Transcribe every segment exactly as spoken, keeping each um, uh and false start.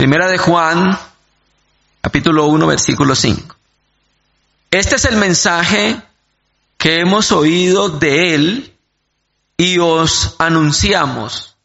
Primera de Juan, capítulo uno, versículo cinco. Este es el mensaje que hemos oído de él y os anunciamos.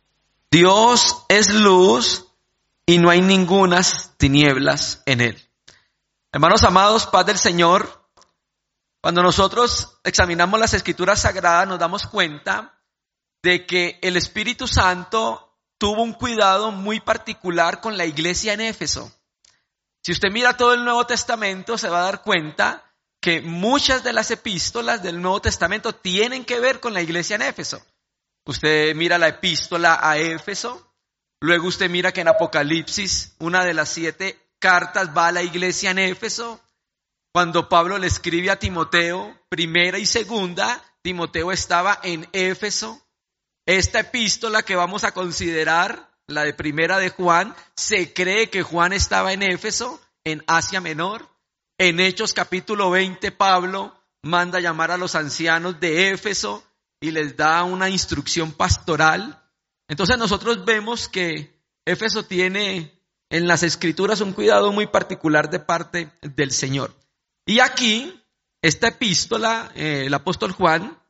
Dios es luz y no hay ningunas tinieblas en él. Hermanos amados, paz del Señor. Cuando nosotros examinamos las Escrituras Sagradas nos damos cuenta de que el Espíritu Santo tuvo un cuidado muy particular con la iglesia en Éfeso. Si usted mira todo el Nuevo Testamento se va a dar cuenta que muchas de las epístolas del Nuevo Testamento tienen que ver con la iglesia en Éfeso. Usted mira la epístola a Éfeso, luego usted mira que en Apocalipsis una de las siete cartas va a la iglesia en Éfeso. Cuando Pablo le escribe a Timoteo, primera y segunda, Timoteo estaba en Éfeso. Esta epístola que vamos a considerar, la de primera de Juan, se cree que Juan estaba en Éfeso, en Asia Menor. En Hechos capítulo veinte, Pablo manda llamar a los ancianos de Éfeso y les da una instrucción pastoral. Entonces nosotros vemos que Éfeso tiene en las Escrituras un cuidado muy particular de parte del Señor. Y aquí, esta epístola, eh, el apóstol Juan,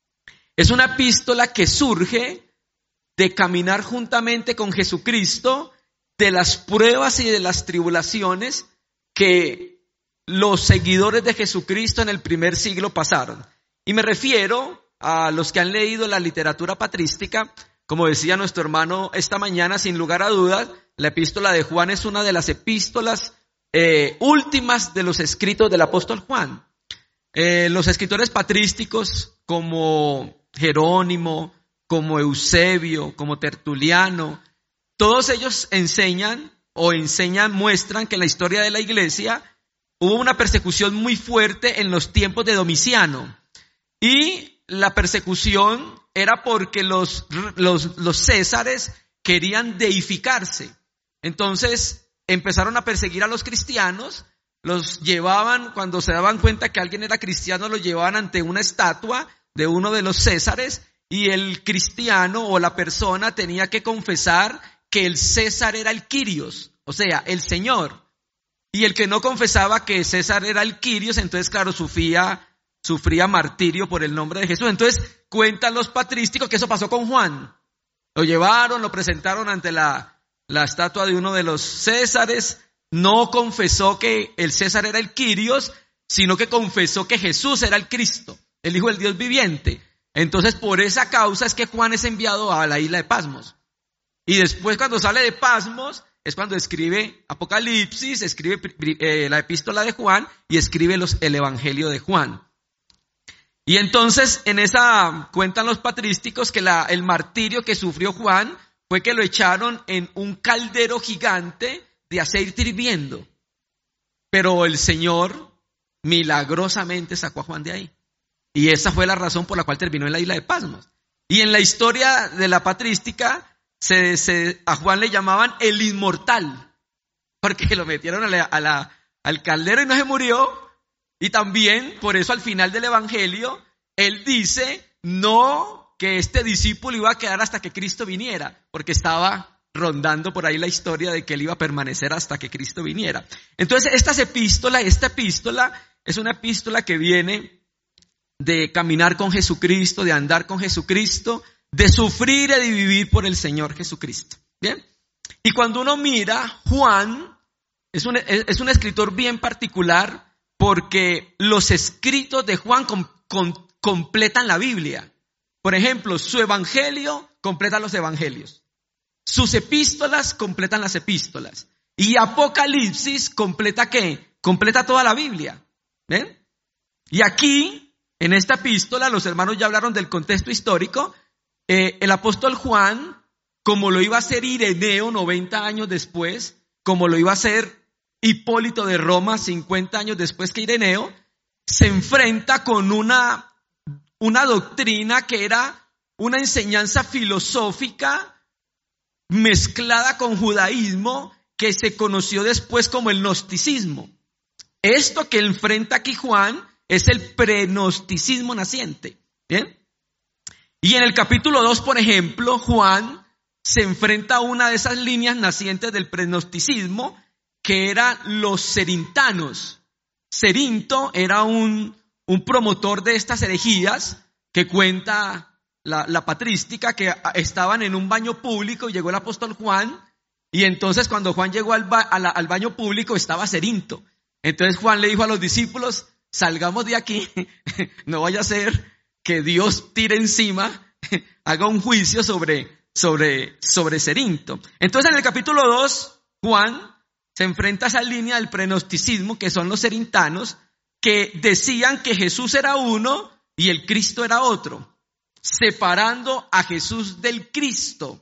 es una epístola que surge de caminar juntamente con Jesucristo, de las pruebas y de las tribulaciones que los seguidores de Jesucristo en el primer siglo pasaron. Y me refiero a los que han leído la literatura patrística. Como decía nuestro hermano esta mañana, sin lugar a dudas, la epístola de Juan es una de las epístolas eh, últimas de los escritos del apóstol Juan. Eh, los escritores patrísticos como Jerónimo, como Eusebio, como Tertuliano, todos ellos enseñan o enseñan, muestran que en la historia de la iglesia hubo una persecución muy fuerte en los tiempos de Domiciano. Y la persecución era porque los, los, los césares querían deificarse. Entonces empezaron a perseguir a los cristianos, los llevaban, cuando se daban cuenta que alguien era cristiano, los llevaban ante una estatua de uno de los césares y el cristiano o la persona tenía que confesar que el César era el Quirios, o sea, el Señor. Y el que no confesaba que César era el Quirios, entonces claro, sufría, sufría martirio por el nombre de Jesús. Entonces cuentan los patrísticos que eso pasó con Juan. Lo llevaron, lo presentaron ante la, la estatua de uno de los Césares, no confesó que el César era el Quirios, sino que confesó que Jesús era el Cristo, el Hijo del Dios viviente. Entonces por esa causa es que Juan es enviado a la isla de Pasmos. Y después cuando sale de Pasmos es cuando escribe Apocalipsis, escribe eh, la epístola de Juan y escribe los, el Evangelio de Juan. Y entonces en esa cuentan los patrísticos que la, el martirio que sufrió Juan fue que lo echaron en un caldero gigante de aceite hirviendo. Pero el Señor milagrosamente sacó a Juan de ahí. Y esa fue la razón por la cual terminó en la isla de Pasmos. Y en la historia de la patrística, se, se, a Juan le llamaban el inmortal, porque lo metieron a la, a la, al caldero y no se murió. Y también, por eso al final del Evangelio, él dice, no que este discípulo iba a quedar hasta que Cristo viniera, porque estaba rondando por ahí la historia de que él iba a permanecer hasta que Cristo viniera. Entonces, esta epístola, esta epístola es una epístola que viene de caminar con Jesucristo, de andar con Jesucristo, de sufrir y de vivir por el Señor Jesucristo. ¿Bien? Y cuando uno mira, Juan es un, es un escritor bien particular porque los escritos de Juan com, com, completan la Biblia. Por ejemplo, su evangelio completa los evangelios. Sus epístolas completan las epístolas. Y Apocalipsis completa ¿qué? Completa toda la Biblia. ¿Ven? Y aquí, en esta epístola, los hermanos ya hablaron del contexto histórico. Eh, el apóstol Juan, como lo iba a hacer Ireneo noventa años después, como lo iba a hacer Hipólito de Roma cincuenta años después que Ireneo, se enfrenta con una, una doctrina que era una enseñanza filosófica mezclada con judaísmo que se conoció después como el gnosticismo. Esto que enfrenta aquí Juan es el pregnosticismo naciente. ¿Bien? Y en el capítulo dos, por ejemplo, Juan se enfrenta a una de esas líneas nacientes del pregnosticismo, que eran los cerintanos. Cerinto era un, un promotor de estas herejías que cuenta la, la patrística, que estaban en un baño público y llegó el apóstol Juan, y entonces cuando Juan llegó al, ba, a la, al baño público estaba Cerinto. Entonces Juan le dijo a los discípulos, salgamos de aquí, no vaya a ser que Dios tire encima, haga un juicio sobre, sobre, sobre Cerinto. Entonces en el capítulo dos, Juan se enfrenta a esa línea del pregnosticismo, que son los cerintanos, que decían que Jesús era uno y el Cristo era otro, separando a Jesús del Cristo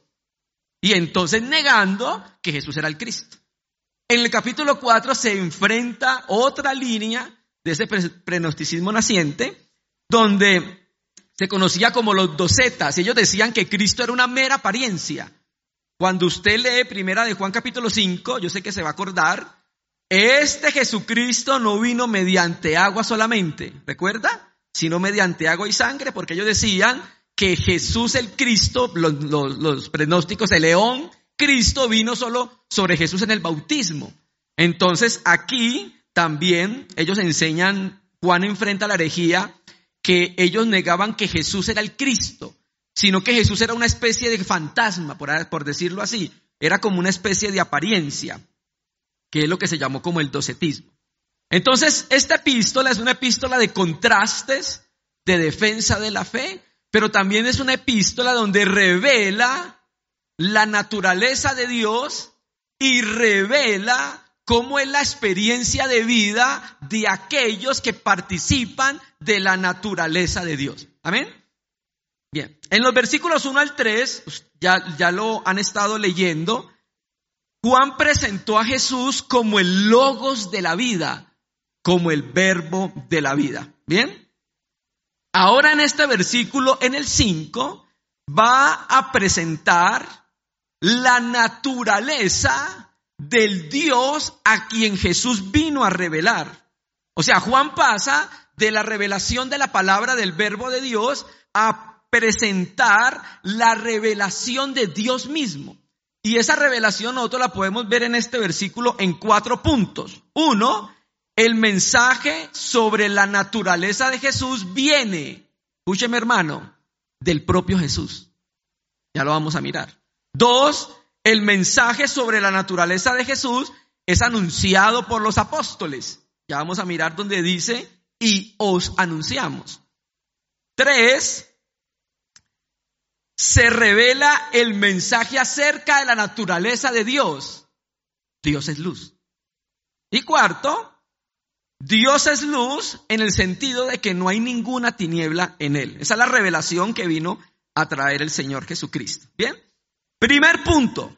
y entonces negando que Jesús era el Cristo. En el capítulo cuatro se enfrenta otra línea de ese pregnosticismo naciente, donde se conocía como los docetas. Ellos decían que Cristo era una mera apariencia. Cuando usted lee primera de Juan capítulo cinco, yo sé que se va a acordar, este Jesucristo no vino mediante agua solamente, ¿recuerda? Sino mediante agua y sangre, porque ellos decían que Jesús el Cristo, los, los, los pronósticos, el león Cristo vino solo sobre Jesús en el bautismo. Entonces aquí también ellos enseñan, Juan enfrenta la herejía, que ellos negaban que Jesús era el Cristo, sino que Jesús era una especie de fantasma, por, por decirlo así, era como una especie de apariencia, que es lo que se llamó como el docetismo. Entonces esta epístola es una epístola de contrastes, de defensa de la fe, pero también es una epístola donde revela la naturaleza de Dios y revela cómo es la experiencia de vida de aquellos que participan de la naturaleza de Dios. ¿Amén? Bien, en los versículos uno al tres, ya, ya lo han estado leyendo, Juan presentó a Jesús como el logos de la vida, como el verbo de la vida. ¿Bien? Ahora en este versículo, en el cinco, va a presentar la naturaleza del Dios a quien Jesús vino a revelar. O sea, Juan pasa de la revelación de la palabra del verbo de Dios a presentar la revelación de Dios mismo. Y esa revelación nosotros la podemos ver en este versículo en cuatro puntos. Uno, el mensaje sobre la naturaleza de Jesús viene, escúcheme hermano, del propio Jesús. Ya lo vamos a mirar. Dos, el mensaje sobre la naturaleza de Jesús es anunciado por los apóstoles. Ya vamos a mirar donde dice, y os anunciamos. Tres, se revela el mensaje acerca de la naturaleza de Dios. Dios es luz. Y cuarto, Dios es luz en el sentido de que no hay ninguna tiniebla en él. Esa es la revelación que vino a traer el Señor Jesucristo. Bien. Primer punto.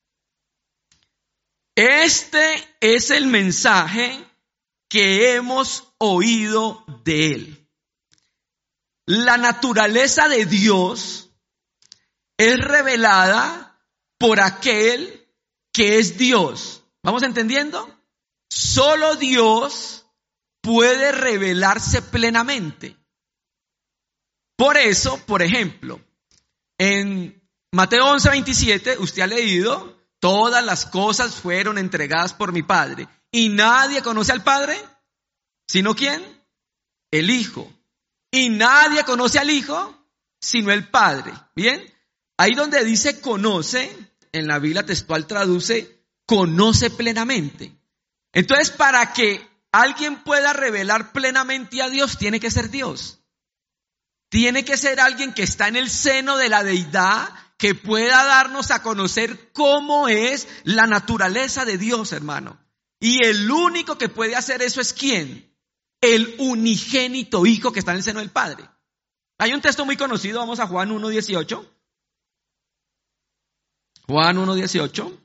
Este es el mensaje que hemos oído de él. La naturaleza de Dios es revelada por aquel que es Dios. ¿Vamos entendiendo? Solo Dios puede revelarse plenamente. Por eso, por ejemplo, en Mateo once, veintisiete, usted ha leído, todas las cosas fueron entregadas por mi Padre. Y nadie conoce al Padre, ¿sino quién? El Hijo. Y nadie conoce al Hijo, sino el Padre. ¿Bien? Ahí donde dice conoce, en la Biblia textual traduce conoce plenamente. Entonces, para que alguien pueda revelar plenamente a Dios, tiene que ser Dios. Tiene que ser alguien que está en el seno de la deidad, que pueda darnos a conocer cómo es la naturaleza de Dios, hermano. Y el único que puede hacer eso es ¿quién? El unigénito Hijo que está en el seno del Padre. Hay un texto muy conocido, vamos a Juan uno dieciocho. Juan uno dieciocho.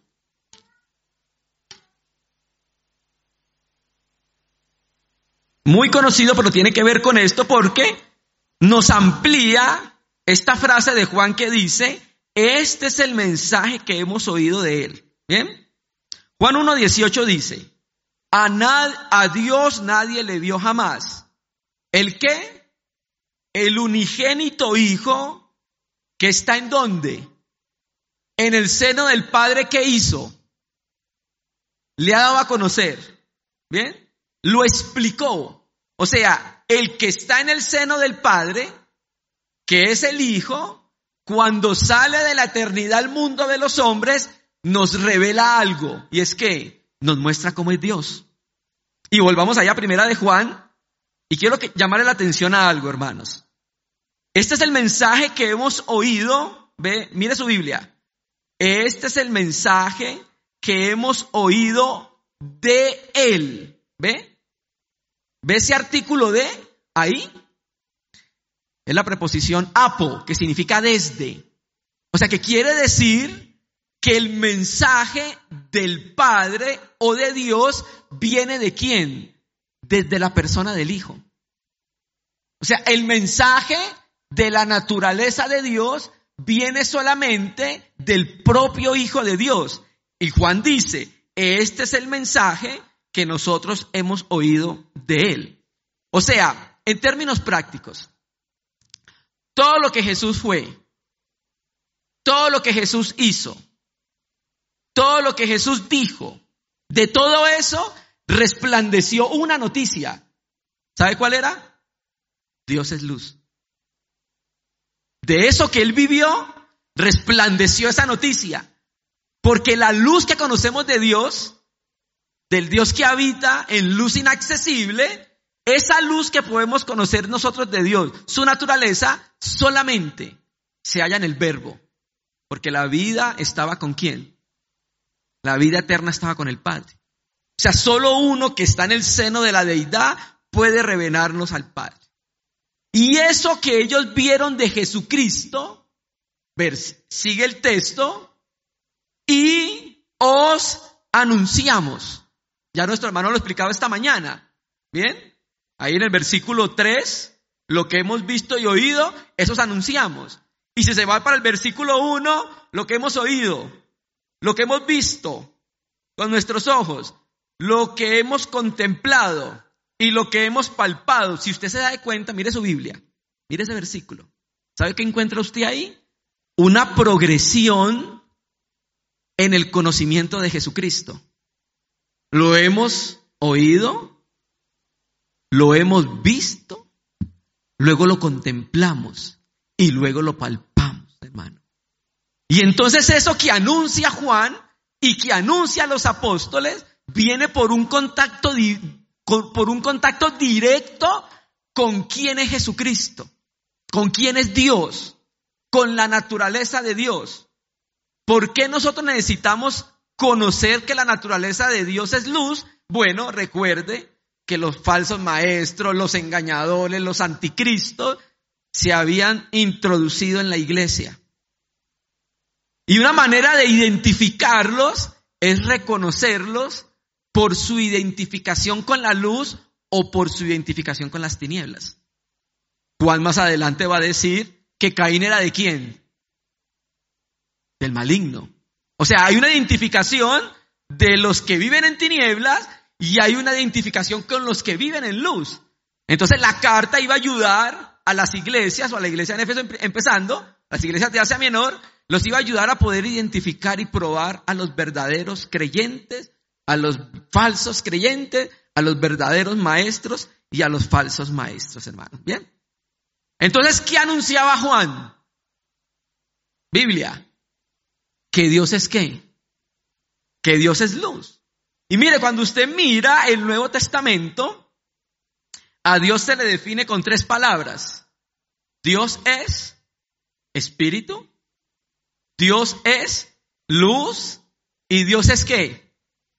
Muy conocido, pero tiene que ver con esto porque nos amplía esta frase de Juan que dice, este es el mensaje que hemos oído de él. ¿Bien? Juan uno dieciocho dice, a, nad- a Dios nadie le vio jamás. ¿El qué? El unigénito Hijo que está ¿en dónde? en el seno del Padre, ¿qué hizo? Le ha dado a conocer, ¿bien? Lo explicó. O sea, el que está en el seno del Padre, que es el Hijo, cuando sale de la eternidad al mundo de los hombres, nos revela algo. Y es que nos muestra cómo es Dios. Y volvamos allá a Primera de Juan. Y quiero que, llamarle la atención a algo, hermanos. Este es el mensaje que hemos oído. Ve, mire su Biblia. Este es el mensaje que hemos oído de Él. ¿Ve? ¿Ve ese artículo de ahí? Es la preposición apo, que significa desde. O sea, que quiere decir que el mensaje del Padre o de Dios viene ¿de quién? Desde la persona del Hijo. O sea, el mensaje de la naturaleza de Dios viene solamente del propio Hijo de Dios. Y Juan dice, este es el mensaje que nosotros hemos oído de Él. O sea, en términos prácticos, todo lo que Jesús fue, todo lo que Jesús hizo, todo lo que Jesús dijo, de todo eso resplandeció una noticia. ¿Sabe cuál era? Dios es luz. De eso que Él vivió, resplandeció esa noticia. Porque la luz que conocemos de Dios, del Dios que habita en luz inaccesible, esa luz que podemos conocer nosotros de Dios, su naturaleza, solamente se halla en el Verbo. Porque la vida estaba ¿con quién? La vida eterna estaba con el Padre. O sea, solo uno que está en el seno de la deidad puede revelarnos al Padre. Y eso que ellos vieron de Jesucristo, ver, sigue el texto, y os anunciamos. Ya nuestro hermano lo explicaba esta mañana. ¿Bien? Ahí en el versículo tres, lo que hemos visto y oído, eso os anunciamos. Y si se va para el versículo uno, lo que hemos oído, lo que hemos visto con nuestros ojos, lo que hemos contemplado y lo que hemos palpado. Si usted se da cuenta, mire su Biblia, mire ese versículo. ¿Sabe qué encuentra usted ahí? Una progresión en el conocimiento de Jesucristo. Lo hemos oído, lo hemos visto, luego lo contemplamos y luego lo palpamos, hermano. Y entonces eso que anuncia Juan y que anuncia a los apóstoles viene por un contacto, por un contacto directo con quién es Jesucristo, con quién es Dios, con la naturaleza de Dios. ¿Por qué nosotros necesitamos conocer que la naturaleza de Dios es luz? Bueno, recuerde que los falsos maestros, los engañadores, los anticristos se habían introducido en la iglesia. Y una manera de identificarlos es reconocerlos por su identificación con la luz o por su identificación con las tinieblas. Juan más adelante va a decir que Caín era ¿de quién? Del maligno. O sea, hay una identificación de los que viven en tinieblas y hay una identificación con los que viven en luz. Entonces la carta iba a ayudar a las iglesias, o a la iglesia en Éfeso empezando, las iglesias de Asia Menor, los iba a ayudar a poder identificar y probar a los verdaderos creyentes, a los falsos creyentes, a los verdaderos maestros y a los falsos maestros, hermanos. ¿Bien? Entonces, ¿qué anunciaba Juan? Biblia. ¿Que Dios es qué? Que Dios es luz. Y mire, cuando usted mira el Nuevo Testamento, a Dios se le define con tres palabras. Dios es espíritu, Dios es luz y Dios es ¿qué?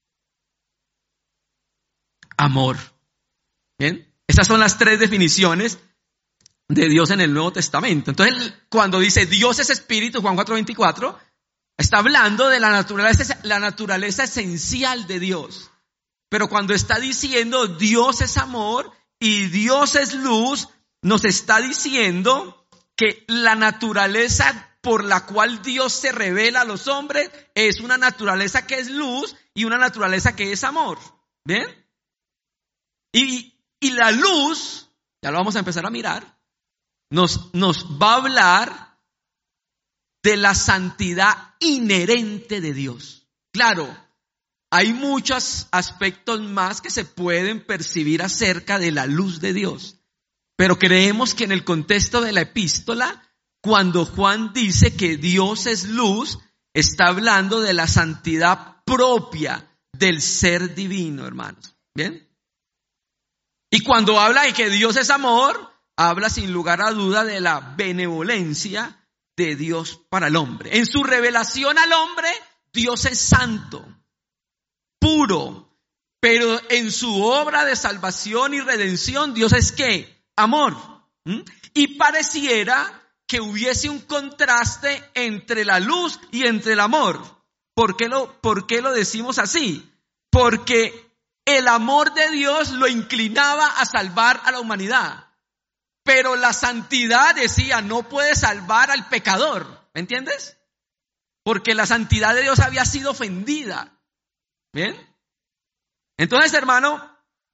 Amor. ¿Bien? Estas son las tres definiciones de Dios en el Nuevo Testamento. Entonces, cuando dice Dios es espíritu, Juan cuatro veinticuatro, está hablando de la naturaleza, la naturaleza esencial de Dios. Pero cuando está diciendo Dios es amor y Dios es luz, nos está diciendo que la naturaleza por la cual Dios se revela a los hombres es una naturaleza que es luz y una naturaleza que es amor. ¿Bien? Y, y la luz, ya lo vamos a empezar a mirar, nos, nos va a hablar de la santidad inherente de Dios. Claro, hay muchos aspectos más que se pueden percibir acerca de la luz de Dios, pero creemos que en el contexto de la epístola, cuando Juan dice que Dios es luz, está hablando de la santidad propia del ser divino, hermanos. ¿Bien? Y cuando habla de que Dios es amor, habla sin lugar a duda de la benevolencia de Dios para el hombre. En su revelación al hombre, Dios es santo, puro, pero en su obra de salvación y redención, Dios es ¿qué? Amor. ¿Mm? Y pareciera que hubiese un contraste entre la luz y entre el amor. ¿Por qué lo, por qué lo decimos así? Porque el amor de Dios lo inclinaba a salvar a la humanidad. Pero la santidad decía, no puede salvar al pecador. ¿Me entiendes? Porque la santidad de Dios había sido ofendida. ¿Bien? Entonces, hermano,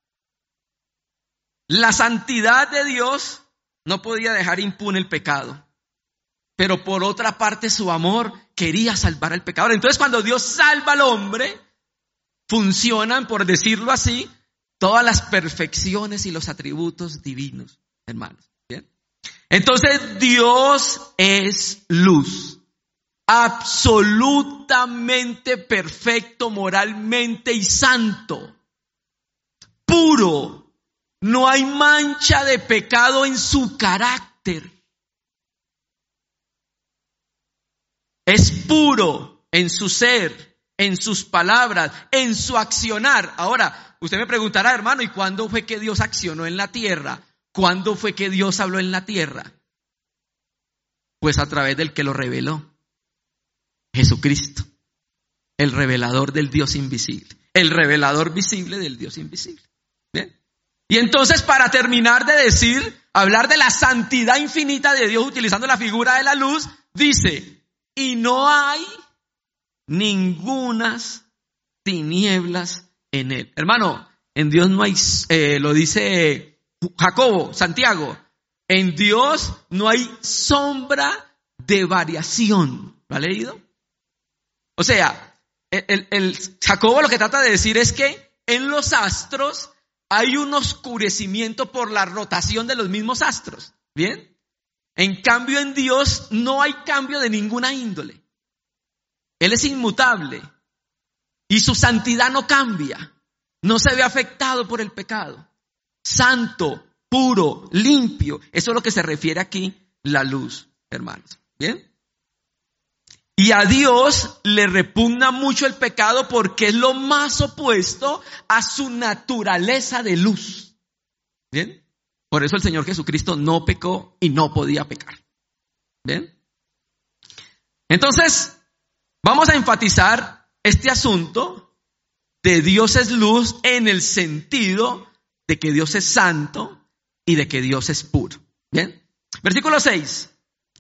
la santidad de Dios no podía dejar impune el pecado. Pero por otra parte, su amor quería salvar al pecador. Entonces, cuando Dios salva al hombre, funcionan, por decirlo así, todas las perfecciones y los atributos divinos, hermanos. ¿Bien? Entonces, Dios es luz, absolutamente perfecto moralmente y santo, puro. No hay mancha de pecado en su carácter. Es puro en su ser, en sus palabras, en su accionar. Ahora, usted me preguntará, hermano, ¿y cuándo fue que Dios accionó en la tierra? ¿Cuándo fue que Dios habló en la tierra? Pues a través del que lo reveló, Jesucristo, el revelador del Dios invisible, el revelador visible del Dios invisible. ¿Bien? Y entonces, para terminar de decir, hablar de la santidad infinita de Dios utilizando la figura de la luz, dice, y no hay ningunas tinieblas en él. Hermano, en Dios no hay, eh, lo dice Jacobo, Santiago, en Dios no hay sombra de variación. ¿Lo ha leído? O sea, el, el, el Jacobo lo que trata de decir es que en los astros hay un oscurecimiento por la rotación de los mismos astros. ¿Bien? En cambio, en Dios no hay cambio de ninguna índole. Él es inmutable y su santidad no cambia. No se ve afectado por el pecado. Santo, puro, limpio. Eso es lo que se refiere aquí la luz, hermanos. ¿Bien? Y a Dios le repugna mucho el pecado porque es lo más opuesto a su naturaleza de luz. ¿Bien? Por eso el Señor Jesucristo no pecó y no podía pecar. ¿Bien? Entonces, vamos a enfatizar este asunto de Dios es luz en el sentido de que Dios es santo y de que Dios es puro. ¿Bien? Versículo seis.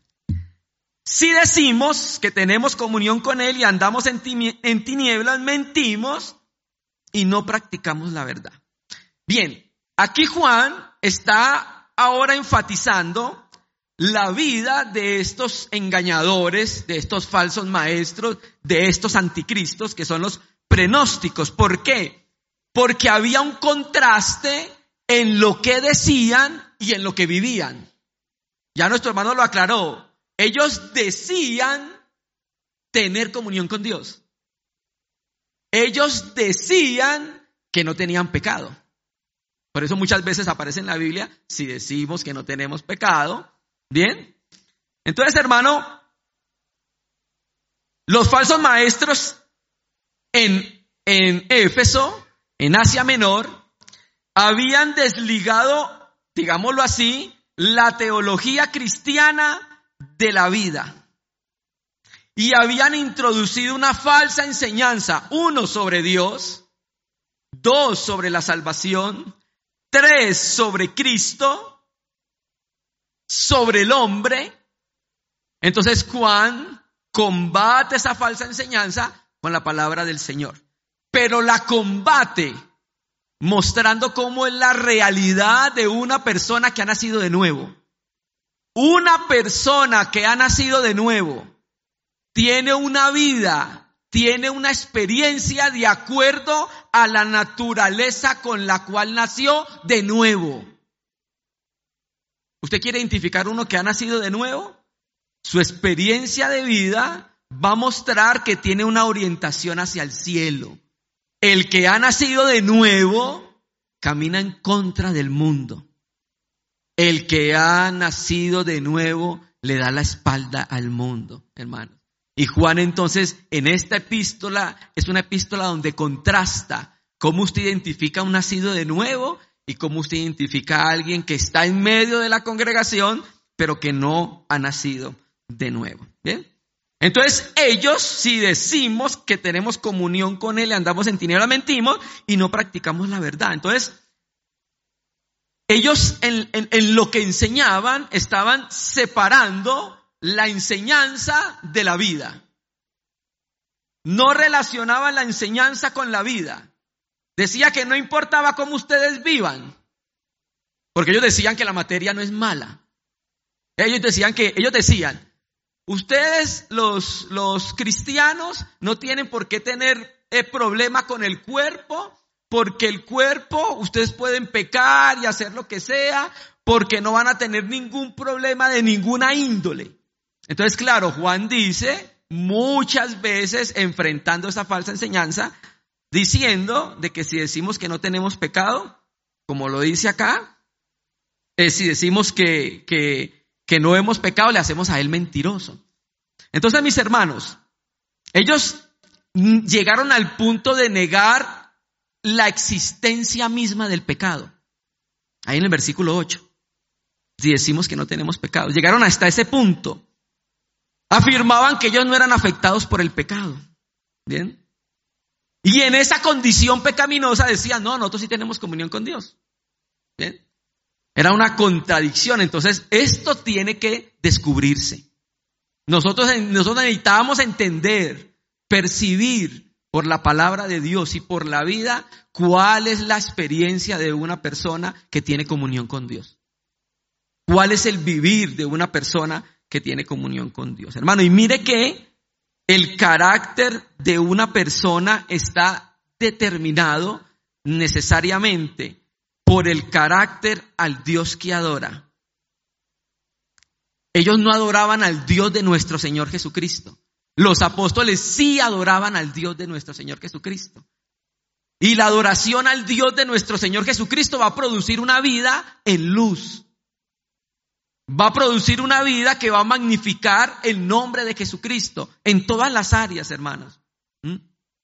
Si decimos que tenemos comunión con Él y andamos en tinieblas, mentimos y no practicamos la verdad. Bien, aquí Juan está ahora enfatizando la vida de estos engañadores, de estos falsos maestros, de estos anticristos que son los prenósticos. ¿Por qué? Porque había un contraste en lo que decían y en lo que vivían. Ya nuestro hermano lo aclaró. Ellos decían tener comunión con Dios. Ellos decían que no tenían pecado. Por eso muchas veces aparece en la Biblia, si decimos que no tenemos pecado. ¿Bien? Entonces, hermano, los falsos maestros en, en Éfeso, en Asia Menor, habían desligado, digámoslo así, la teología cristiana de la vida. Y habían introducido una falsa enseñanza, uno, sobre Dios, dos, sobre la salvación, tres, sobre Cristo, sobre el hombre. Entonces Juan combate esa falsa enseñanza con la palabra del Señor, pero la combate mostrando cómo es la realidad de una persona que ha nacido de nuevo. Una persona que ha nacido de nuevo tiene una vida, tiene una experiencia de acuerdo a la naturaleza con la cual nació de nuevo. ¿Usted quiere identificar uno que ha nacido de nuevo? Su experiencia de vida va a mostrar que tiene una orientación hacia el cielo. El que ha nacido de nuevo camina en contra del mundo. El que ha nacido de nuevo le da la espalda al mundo, hermano. Y Juan entonces en esta epístola es una epístola donde contrasta cómo usted identifica a un nacido de nuevo y cómo usted identifica a alguien que está en medio de la congregación pero que no ha nacido de nuevo. ¿Bien? Entonces ellos, si decimos que tenemos comunión con Él y andamos en tinieblas, mentimos y no practicamos la verdad. Entonces ellos en, en, en lo que enseñaban estaban separando la enseñanza de la vida. No relacionaban la enseñanza con la vida. Decía que no importaba cómo ustedes vivan, porque ellos decían que la materia no es mala. Ellos decían que, ellos decían, ustedes los, los cristianos no tienen por qué tener eh, problema con el cuerpo, porque el cuerpo, ustedes pueden pecar y hacer lo que sea, porque no van a tener ningún problema de ninguna índole. Entonces, claro, Juan dice muchas veces enfrentando esa falsa enseñanza, diciendo de que si decimos que no tenemos pecado, como lo dice acá, eh, si decimos que, que, que no hemos pecado, le hacemos a él mentiroso. Entonces, mis hermanos, ellos llegaron al punto de negar la existencia misma del pecado. Ahí en el versículo ocho, si decimos que no tenemos pecado, llegaron hasta ese punto. Afirmaban que ellos no eran afectados por el pecado. ¿Bien? Y en esa condición pecaminosa decían, no, nosotros sí tenemos comunión con Dios. ¿Bien? Era una contradicción. Entonces, esto tiene que descubrirse. Nosotros, nosotros necesitábamos entender, percibir por la palabra de Dios y por la vida cuál es la experiencia de una persona que tiene comunión con Dios. ¿Cuál es el vivir de una persona que tiene comunión con Dios? Hermano, y mire que el carácter de una persona está determinado necesariamente por el carácter al Dios que adora. Ellos no adoraban al Dios de nuestro Señor Jesucristo. Los apóstoles sí adoraban al Dios de nuestro Señor Jesucristo. Y la adoración al Dios de nuestro Señor Jesucristo va a producir una vida en luz. Va a producir una vida que va a magnificar el nombre de Jesucristo en todas las áreas, hermanos. ¿Mm?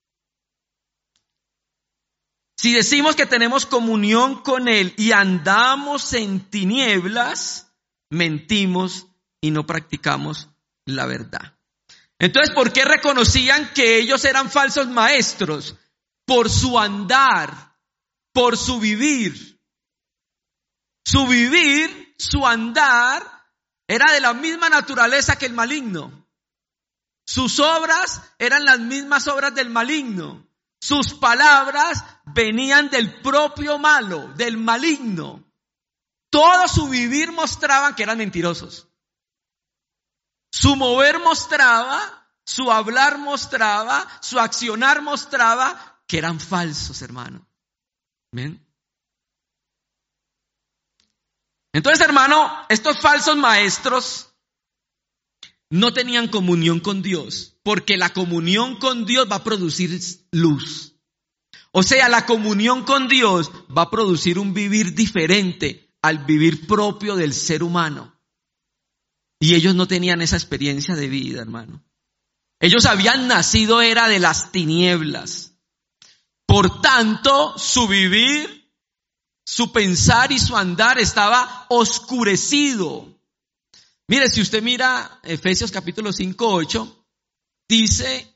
Si decimos que tenemos comunión con Él y andamos en tinieblas, mentimos y no practicamos la verdad. Entonces, ¿por qué reconocían que ellos eran falsos maestros? Por su andar, por su vivir. Su vivir, su andar, era de la misma naturaleza que el maligno. Sus obras eran las mismas obras del maligno. Sus palabras venían del propio malo, del maligno. Todo su vivir mostraban que eran mentirosos. Su mover mostraba, su hablar mostraba, su accionar mostraba que eran falsos, hermano. ¿Ven? Entonces, hermano, estos falsos maestros no tenían comunión con Dios, porque la comunión con Dios va a producir luz. O sea, la comunión con Dios va a producir un vivir diferente al vivir propio del ser humano. Y ellos no tenían esa experiencia de vida, hermano. Ellos habían nacido era de las tinieblas. Por tanto, su vivir, su pensar y su andar estaba oscurecido. Mire, si usted mira Efesios capítulo cinco, ocho, dice,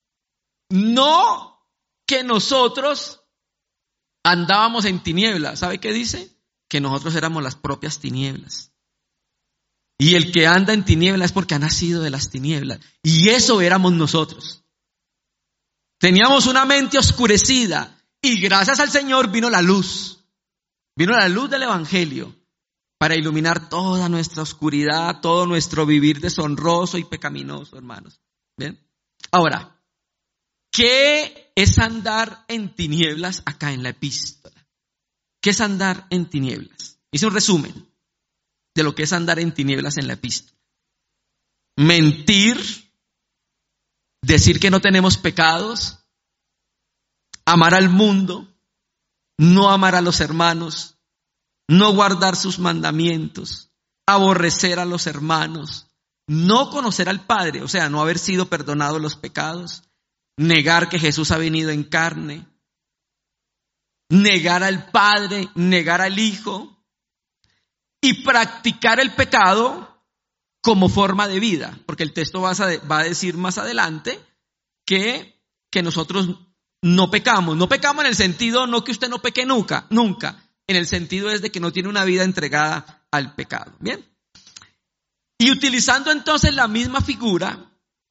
no que nosotros andábamos en tinieblas. ¿Sabe qué dice? Que nosotros éramos las propias tinieblas. Y el que anda en tinieblas es porque ha nacido de las tinieblas. Y eso éramos nosotros. Teníamos una mente oscurecida y gracias al Señor vino la luz. Vino la luz del Evangelio para iluminar toda nuestra oscuridad, todo nuestro vivir deshonroso y pecaminoso, hermanos. Bien. Ahora, ¿qué es andar en tinieblas acá en la epístola? ¿Qué es andar en tinieblas? Hice un resumen de lo que es andar en tinieblas en la epístola. Mentir, decir que no tenemos pecados, amar al mundo, no amar a los hermanos, no guardar sus mandamientos, aborrecer a los hermanos, no conocer al Padre, o sea, no haber sido perdonados los pecados, negar que Jesús ha venido en carne, negar al Padre, negar al Hijo y practicar el pecado como forma de vida, porque el texto va a, va a decir más adelante que, que nosotros no pecamos. No pecamos en el sentido, no que usted no peque nunca, nunca. En el sentido es de que no tiene una vida entregada al pecado. Bien. Y utilizando entonces la misma figura,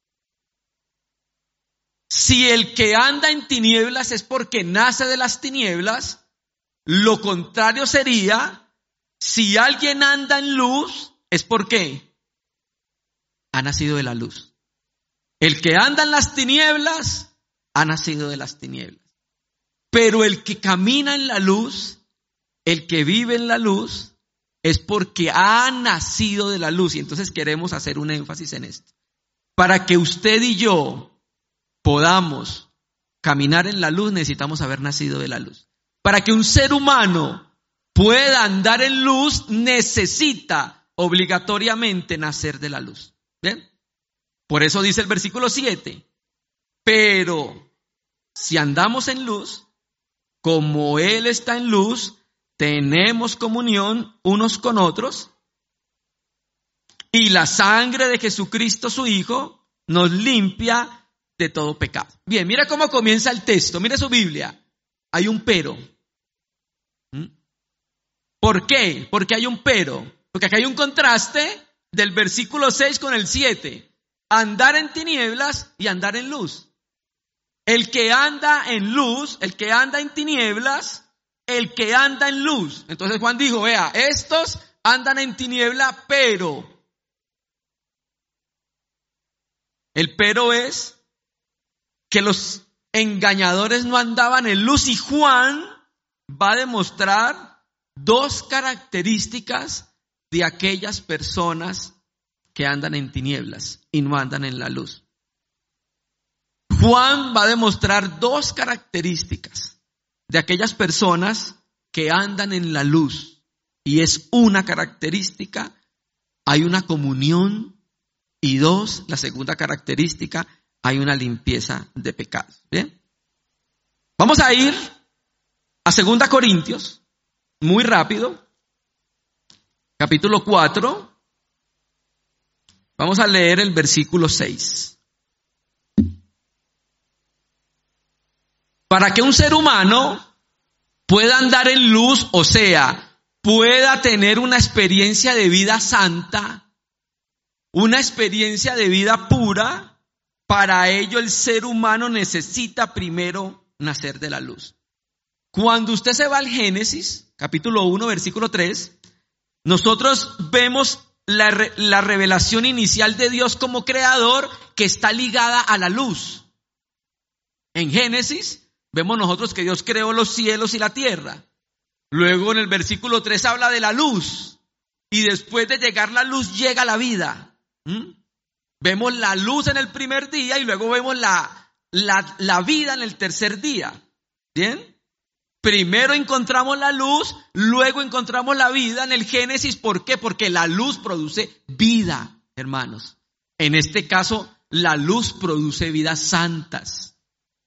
si el que anda en tinieblas es porque nace de las tinieblas, lo contrario sería, si alguien anda en luz, es porque ha nacido de la luz. El que anda en las tinieblas ha nacido de las tinieblas. Pero el que camina en la luz, el que vive en la luz, es porque ha nacido de la luz. Y entonces queremos hacer un énfasis en esto. Para que usted y yo podamos caminar en la luz, necesitamos haber nacido de la luz. Para que un ser humano pueda andar en luz, necesita obligatoriamente nacer de la luz. ¿Bien? Por eso dice el versículo siete. Pero si andamos en luz, como Él está en luz, tenemos comunión unos con otros, y la sangre de Jesucristo su Hijo nos limpia de todo pecado. Bien, mira cómo comienza el texto, mira su Biblia. Hay un pero. ¿Mm? ¿Por qué? Porque hay un pero. Porque acá hay un contraste del versículo seis con el siete. Andar en tinieblas y andar en luz. El que anda en luz, el que anda en tinieblas, el que anda en luz. Entonces Juan dijo, vea, estos andan en tiniebla, pero. El pero es que los engañadores no andaban en luz, y Juan va a demostrar dos características de aquellas personas que andan en tinieblas y no andan en la luz. Juan va a demostrar dos características de aquellas personas que andan en la luz. Y es una característica, hay una comunión, y dos, la segunda característica, hay una limpieza de pecados. ¿Bien? Vamos a ir a Segunda Corintios, muy rápido, capítulo cuatro. Vamos a leer el versículo seis. Para que un ser humano pueda andar en luz, o sea, pueda tener una experiencia de vida santa, una experiencia de vida pura, para ello el ser humano necesita primero nacer de la luz. Cuando usted se va al Génesis, capítulo uno, versículo tres, nosotros vemos la, re, la revelación inicial de Dios como creador, que está ligada a la luz. En Génesis vemos nosotros que Dios creó los cielos y la tierra. Luego en el versículo tres habla de la luz. Y después de llegar la luz llega la vida. ¿Mm? Vemos la luz en el primer día y luego vemos la, la, la vida en el tercer día. ¿Bien? Primero encontramos la luz, luego encontramos la vida en el Génesis. ¿Por qué? Porque la luz produce vida, hermanos. En este caso, la luz produce vidas santas.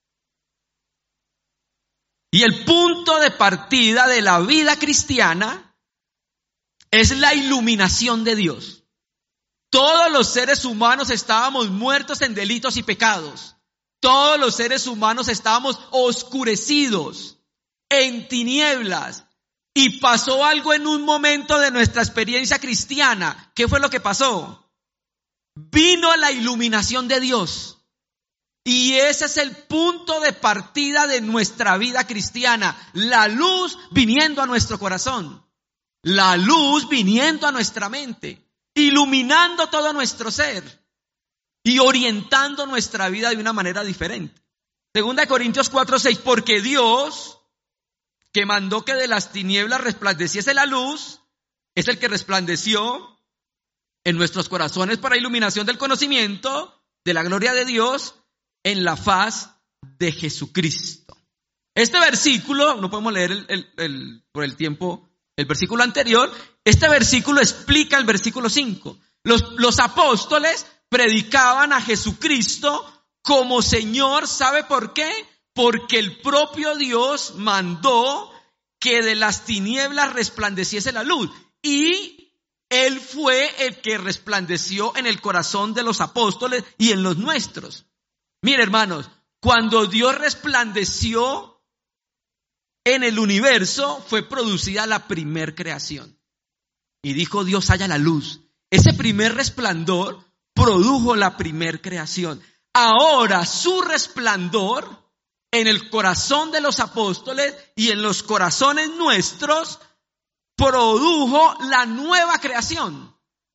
Y el punto de partida de la vida cristiana es la iluminación de Dios. Todos los seres humanos estábamos muertos en delitos y pecados. Todos los seres humanos estábamos oscurecidos, en tinieblas. Y pasó algo en un momento de nuestra experiencia cristiana. ¿Qué fue lo que pasó? Vino la iluminación de Dios. Y ese es el punto de partida de nuestra vida cristiana. La luz viniendo a nuestro corazón. La luz viniendo a nuestra mente. Iluminando todo nuestro ser. y orientando nuestra vida de una manera diferente. Segunda de Corintios cuatro seis, porque Dios, que mandó que de las tinieblas resplandeciese la luz, es el que resplandeció en nuestros corazones para iluminación del conocimiento de la gloria de Dios en la faz de Jesucristo. Este versículo, no podemos leer el, el, el, por el tiempo el versículo anterior, este versículo explica el versículo cinco. Los, los apóstoles predicaban a Jesucristo como Señor. ¿Sabe por qué? Porque el propio Dios mandó que de las tinieblas resplandeciese la luz. Y Él fue el que resplandeció en el corazón de los apóstoles y en los nuestros. Mire, hermanos, cuando Dios resplandeció en el universo, fue producida la primer creación. Y dijo Dios, haya la luz. Ese primer resplandor produjo la primer creación. Ahora su resplandor en el corazón de los apóstoles y en los corazones nuestros produjo la nueva creación.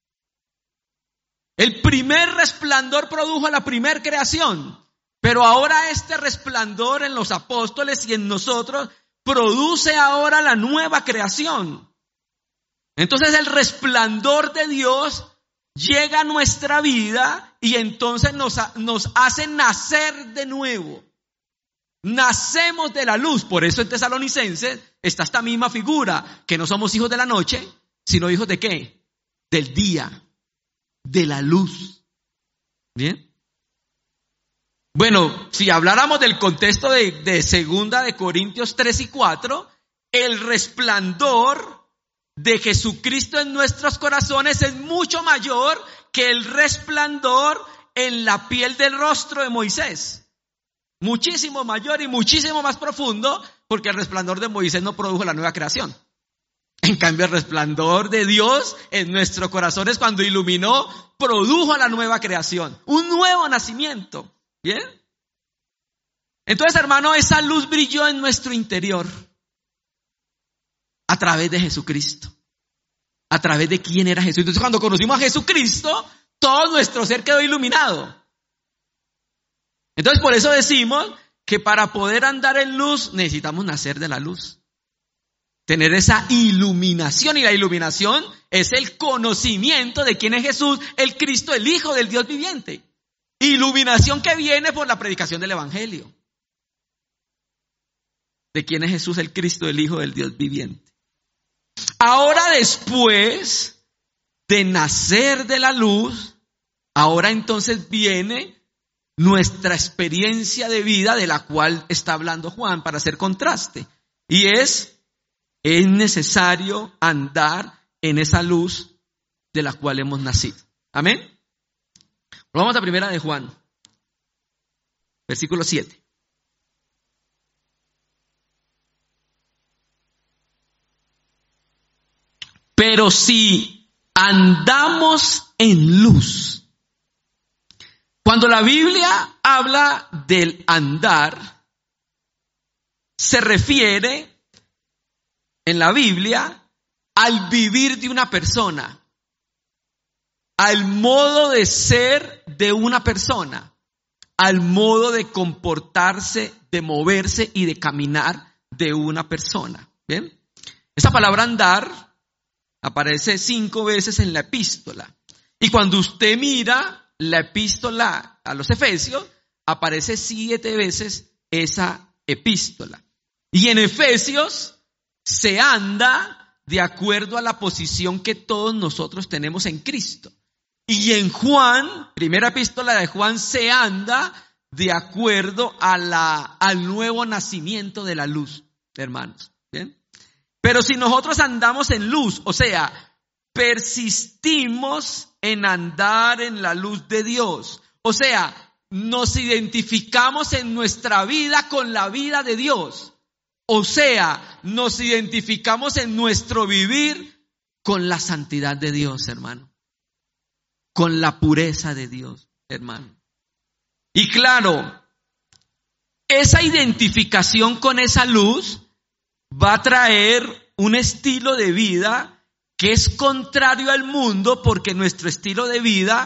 El primer resplandor produjo la primer creación, pero ahora este resplandor en los apóstoles y en nosotros produce ahora la nueva creación. Entonces el resplandor de Dios llega a nuestra vida y entonces nos, nos hace nacer de nuevo. Nacemos de la luz. Por eso en Tesalonicenses está esta misma figura, que no somos hijos de la noche, sino hijos de ¿qué? Del día, de la luz. ¿Bien? Bueno, si habláramos del contexto de, de segunda de Corintios tres y cuatro, el resplandor de Jesucristo en nuestros corazones es mucho mayor que el resplandor en la piel del rostro de Moisés. Muchísimo mayor y muchísimo más profundo, porque el resplandor de Moisés no produjo la nueva creación. En cambio, el resplandor de Dios en nuestros corazones, cuando iluminó, produjo la nueva creación, un nuevo nacimiento. ¿Bien? Entonces, hermano, esa luz brilló en nuestro interior a través de Jesucristo, a través de quién era Jesús. Entonces, cuando conocimos a Jesucristo, todo nuestro ser quedó iluminado. Entonces, por eso decimos que para poder andar en luz necesitamos nacer de la luz, tener esa iluminación, y la iluminación es el conocimiento de quién es Jesús, el Cristo, el Hijo del Dios viviente. Iluminación que viene por la predicación del Evangelio. De quién es Jesús, el Cristo, el Hijo del Dios viviente. Ahora, después de nacer de la luz, ahora entonces viene nuestra experiencia de vida, de la cual está hablando Juan, para hacer contraste. Y es, es necesario andar en esa luz de la cual hemos nacido. Amén. Vamos a primera de Juan, versículo siete. Pero si andamos en luz. Cuando la Biblia habla del andar, se refiere en la Biblia al vivir de una persona, al modo de ser de una persona, al modo de comportarse, de moverse y de caminar de una persona. ¿Bien? Esa palabra andar aparece cinco veces en la epístola. Y cuando usted mira la epístola a los Efesios, aparece siete veces esa epístola. Y en Efesios se anda de acuerdo a la posición que todos nosotros tenemos en Cristo. Y en Juan, primera epístola de Juan, se anda de acuerdo a la, al nuevo nacimiento de la luz, hermanos. ¿Bien? Pero si nosotros andamos en luz, o sea, persistimos en andar en la luz de Dios, o sea, nos identificamos en nuestra vida con la vida de Dios, o sea, nos identificamos en nuestro vivir con la santidad de Dios, hermano. Con la pureza de Dios, hermano. Y claro, esa identificación con esa luz va a traer un estilo de vida que es contrario al mundo, porque nuestro estilo de vida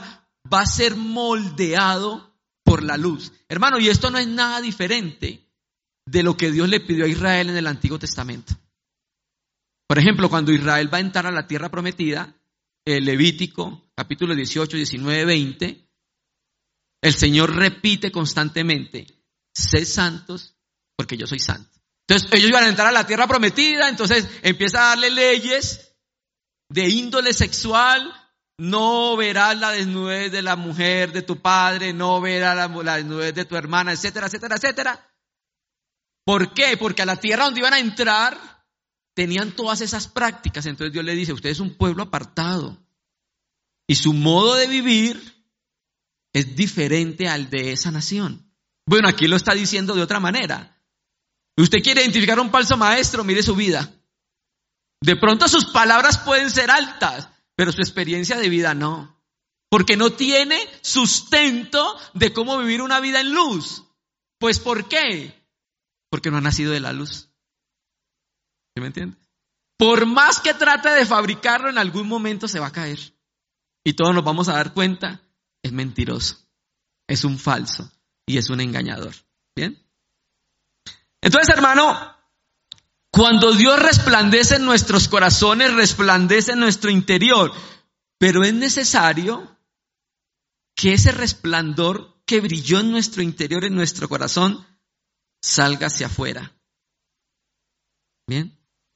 va a ser moldeado por la luz. Hermano, y esto no es nada diferente de lo que Dios le pidió a Israel en el Antiguo Testamento. Por ejemplo, cuando Israel va a entrar a la tierra prometida, el Levítico, capítulo dieciocho, diecinueve, veinte, el Señor repite constantemente, sed santos porque yo soy santo. Entonces ellos iban a entrar a la tierra prometida, entonces empieza a darle leyes de índole sexual. No verás la desnudez de la mujer de tu padre, no verás la, la desnudez de tu hermana, etcétera, etcétera, etcétera. ¿Por qué? Porque a la tierra donde iban a entrar tenían todas esas prácticas. Entonces Dios le dice, usted es un pueblo apartado y su modo de vivir es diferente al de esa nación. Bueno, aquí lo está diciendo de otra manera. Usted quiere identificar a un falso maestro, mire su vida. De pronto sus palabras pueden ser altas, pero su experiencia de vida no. Porque no tiene sustento de cómo vivir una vida en luz. Pues ¿por qué? Porque no ha nacido de la luz. ¿Sí me entiendes? Por más que trate de fabricarlo, en algún momento se va a caer. Y todos nos vamos a dar cuenta, es mentiroso, es un falso y es un engañador. ¿Bien? Entonces, hermano, cuando Dios resplandece en nuestros corazones, resplandece en nuestro interior, pero es necesario que ese resplandor que brilló en nuestro interior, en nuestro corazón, salga hacia afuera. Bien.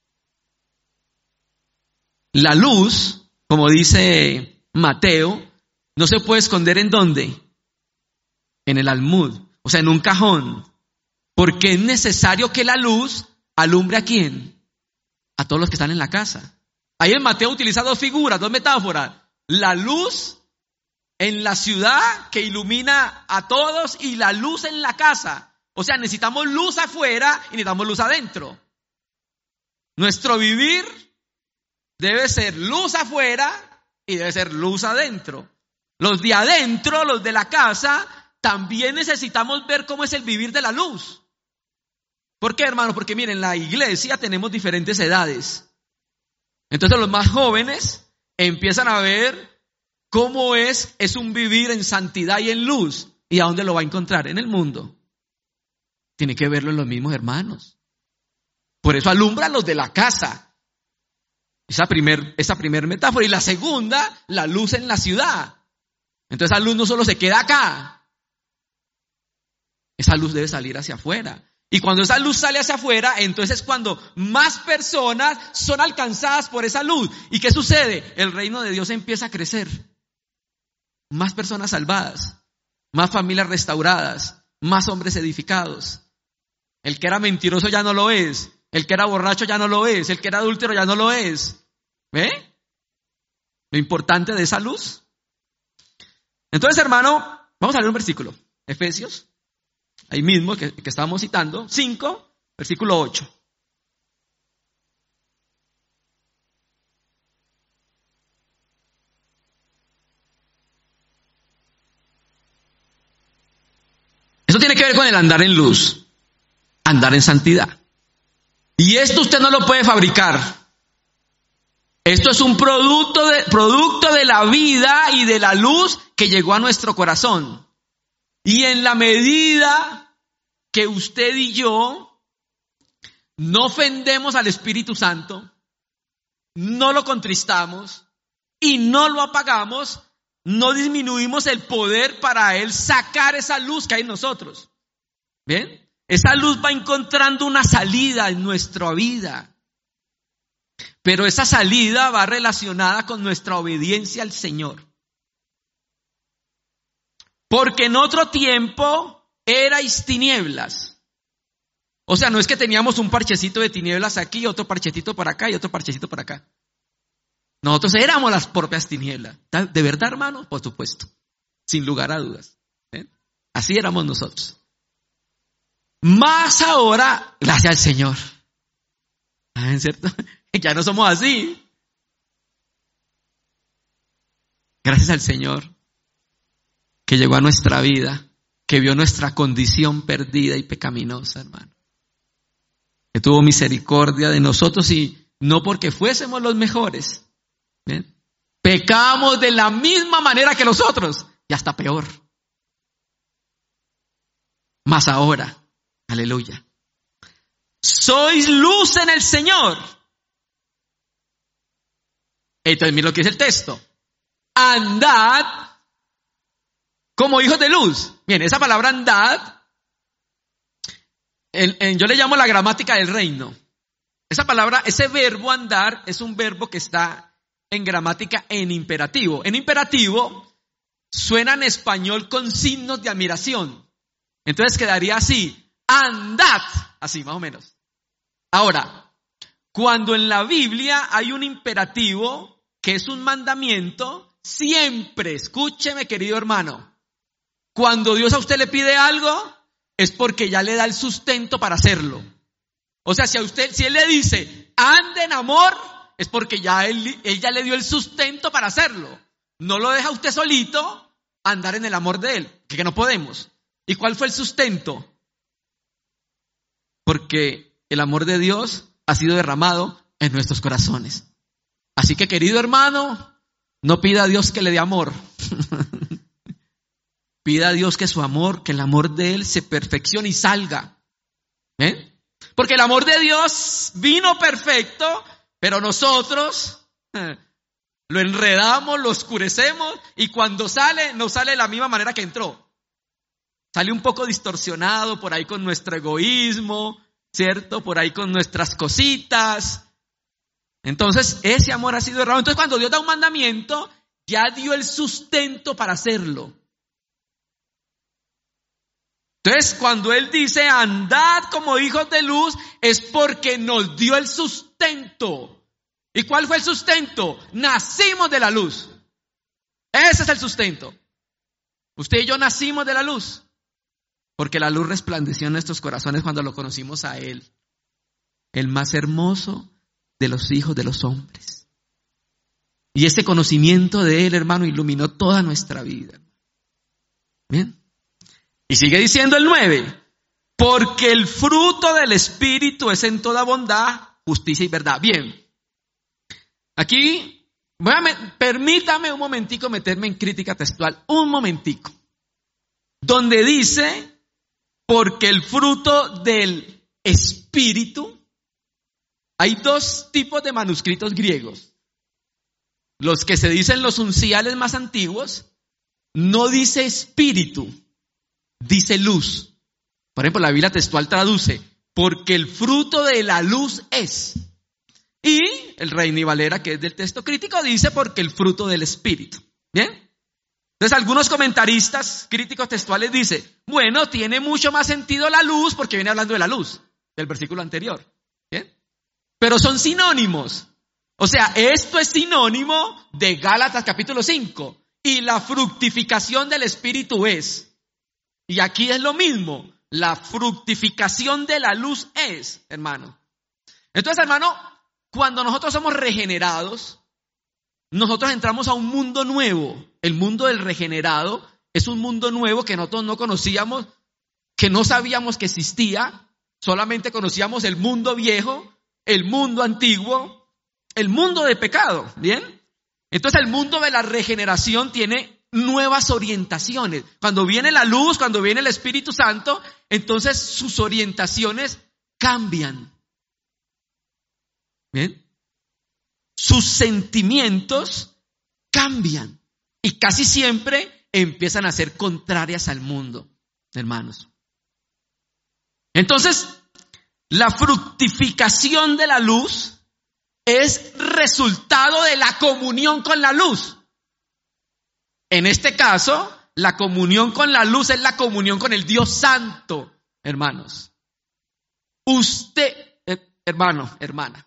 La luz, como dice Mateo, no se puede esconder ¿en dónde? En el almud, o sea, en un cajón, porque es necesario que la luz alumbre ¿a quién? A todos los que están en la casa. Ahí en Mateo utiliza dos figuras, dos metáforas. La luz en la ciudad que ilumina a todos y la luz en la casa. O sea, necesitamos luz afuera y necesitamos luz adentro. Nuestro vivir debe ser luz afuera y debe ser luz adentro. Los de adentro, los de la casa, también necesitamos ver cómo es el vivir de la luz. ¿Por qué, hermano? Porque miren, en la iglesia tenemos diferentes edades. Entonces los más jóvenes empiezan a ver cómo es, es un vivir en santidad y en luz. ¿Y a dónde lo va a encontrar? En el mundo. Tiene que verlo en los mismos hermanos. Por eso alumbra a los de la casa. Esa primer, esa primer metáfora. Y la segunda, la luz en la ciudad. Entonces esa luz no solo se queda acá. Esa luz debe salir hacia afuera. Y cuando esa luz sale hacia afuera, entonces es cuando más personas son alcanzadas por esa luz. ¿Y qué sucede? El reino de Dios empieza a crecer. Más personas salvadas, más familias restauradas, más hombres edificados. El que era mentiroso ya no lo es. El que era borracho ya no lo es. El que era adúltero ya no lo es. ¿Ve? Lo importante de esa luz. Entonces, hermano, vamos a leer un versículo. Efesios. Ahí mismo que, que estábamos citando, cinco, versículo ocho. Eso tiene que ver con el andar en luz, andar en santidad. Y esto usted no lo puede fabricar. Esto es un producto de, producto de la vida y de la luz que llegó a nuestro corazón. Y en la medida que usted y yo no ofendemos al Espíritu Santo, no lo contristamos y no lo apagamos, no disminuimos el poder para Él sacar esa luz que hay en nosotros. ¿Bien? Esa luz va encontrando una salida en nuestra vida. Pero esa salida va relacionada con nuestra obediencia al Señor. Porque en otro tiempo erais tinieblas. O sea, no es que teníamos un parchecito de tinieblas aquí, otro parchecito por acá y otro parchecito por acá. Nosotros éramos las propias tinieblas. ¿De verdad, hermano? Por supuesto. Sin lugar a dudas. ¿Eh? Así éramos nosotros. Más ahora, gracias al Señor. ¿Ah, es cierto? Ya no somos así. Gracias al Señor que llegó a nuestra vida, que vio nuestra condición perdida y pecaminosa, hermano. Que tuvo misericordia de nosotros y no porque fuésemos los mejores. ¿Bien? Pecamos de la misma manera que los otros. y hasta peor. Mas ahora, aleluya, sois luz en el Señor. Entonces, miren lo que dice el texto. Andad como hijos de luz. Bien, esa palabra andad, en, en, yo le llamo la gramática del reino. Esa palabra, ese verbo andar, es un verbo que está en gramática en imperativo. En imperativo suena en español con signos de admiración. Entonces quedaría así, andad, así más o menos. Ahora, cuando en la Biblia hay un imperativo que es un mandamiento, siempre, escúcheme querido hermano, cuando Dios a usted le pide algo, es porque ya le da el sustento para hacerlo. O sea, si a usted, si Él le dice, ande en amor, es porque ya él, él ya le dio el sustento para hacerlo. No lo deja usted solito andar en el amor de Él, que no podemos. ¿Y cuál fue el sustento? Porque el amor de Dios ha sido derramado en nuestros corazones. Así que, querido hermano, no pida a Dios que le dé amor. Pida a Dios que su amor, que el amor de Él se perfeccione y salga. ¿Eh? Porque el amor de Dios vino perfecto, pero nosotros eh, lo enredamos, lo oscurecemos y cuando sale, no sale de la misma manera que entró. Sale un poco distorsionado por ahí con nuestro egoísmo, ¿cierto? Por ahí con nuestras cositas. Entonces, ese amor ha sido derramado. Entonces, cuando Dios da un mandamiento, ya dio el sustento para hacerlo. Entonces, cuando Él dice, andad como hijos de luz, es porque nos dio el sustento. ¿Y cuál fue el sustento? Nacimos de la luz. Ese es el sustento. Usted y yo nacimos de la luz. Porque la luz resplandeció en nuestros corazones cuando lo conocimos a Él. El más hermoso de los hijos de los hombres. Y ese conocimiento de Él, hermano, iluminó toda nuestra vida. Bien. Y sigue diciendo el nueve. Porque el fruto del Espíritu es en toda bondad, justicia y verdad. Bien. Aquí, voy a, permítame un momentico meterme en crítica textual. Un momentico. Donde dice, porque el fruto del Espíritu, hay dos tipos de manuscritos griegos. Los que se dicen los unciales más antiguos, no dice espíritu, dice luz. Por ejemplo, la Biblia textual traduce, porque el fruto de la luz es. Y el Reina y Valera, que es del texto crítico, dice, porque el fruto del Espíritu. ¿Bien? Entonces, algunos comentaristas críticos textuales dicen, bueno, tiene mucho más sentido la luz porque viene hablando de la luz, del versículo anterior. ¿Bien? Pero son sinónimos. O sea, esto es sinónimo de Gálatas capítulo cinco. Y la fructificación del Espíritu es. Y aquí es lo mismo. La fructificación de la luz es, hermano. Entonces, hermano, cuando nosotros somos regenerados, nosotros entramos a un mundo nuevo. El mundo del regenerado es un mundo nuevo que nosotros no conocíamos, que no sabíamos que existía. Solamente conocíamos el mundo viejo, el mundo antiguo, el mundo de pecado. ¿Bien? Entonces el mundo de la regeneración tiene nuevas orientaciones. Cuando viene la luz, cuando viene el Espíritu Santo, entonces sus orientaciones cambian. ¿Bien? Sus sentimientos cambian y casi siempre empiezan a ser contrarias al mundo, hermanos. Entonces, la fructificación de la luz es resultado de la comunión con la luz. En este caso, la comunión con la luz es la comunión con el Dios Santo, hermanos. Usted, hermano, hermana,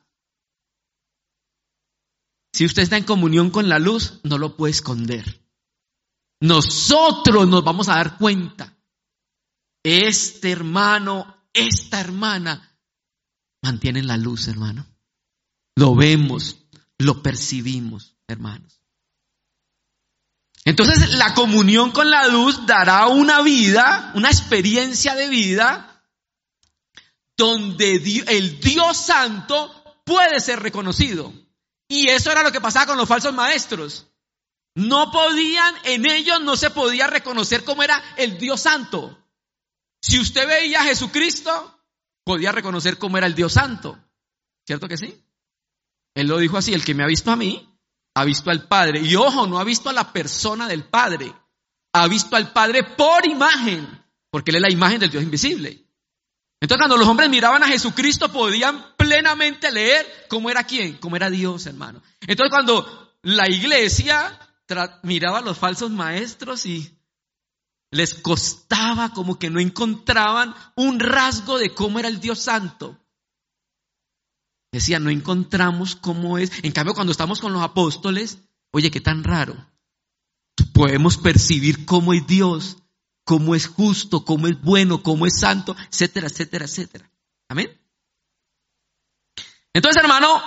si usted está en comunión con la luz, no lo puede esconder. Nosotros nos vamos a dar cuenta. Este hermano, esta hermana, mantienen la luz, hermano. Lo vemos, lo percibimos, hermanos. Entonces, la comunión con la luz dará una vida, una experiencia de vida, donde el Dios Santo puede ser reconocido. Y eso era lo que pasaba con los falsos maestros. No podían, en ellos no se podía reconocer cómo era el Dios Santo. Si usted veía a Jesucristo, podía reconocer cómo era el Dios Santo. ¿Cierto que sí? Él lo dijo así: el que me ha visto a mí, ha visto al Padre. Y ojo, no ha visto a la persona del Padre, ha visto al Padre por imagen, porque Él es la imagen del Dios invisible. Entonces, cuando los hombres miraban a Jesucristo, podían plenamente leer cómo era quién, cómo era Dios, hermano. Entonces, cuando la iglesia tra- miraba a los falsos maestros y les costaba, como que no encontraban un rasgo de cómo era el Dios Santo. Decían, no encontramos cómo es. En cambio, cuando estamos con los apóstoles, oye, qué tan raro. Podemos percibir cómo es Dios, cómo es justo, cómo es bueno, cómo es santo, etcétera, etcétera, etcétera. Amén. Entonces, hermano,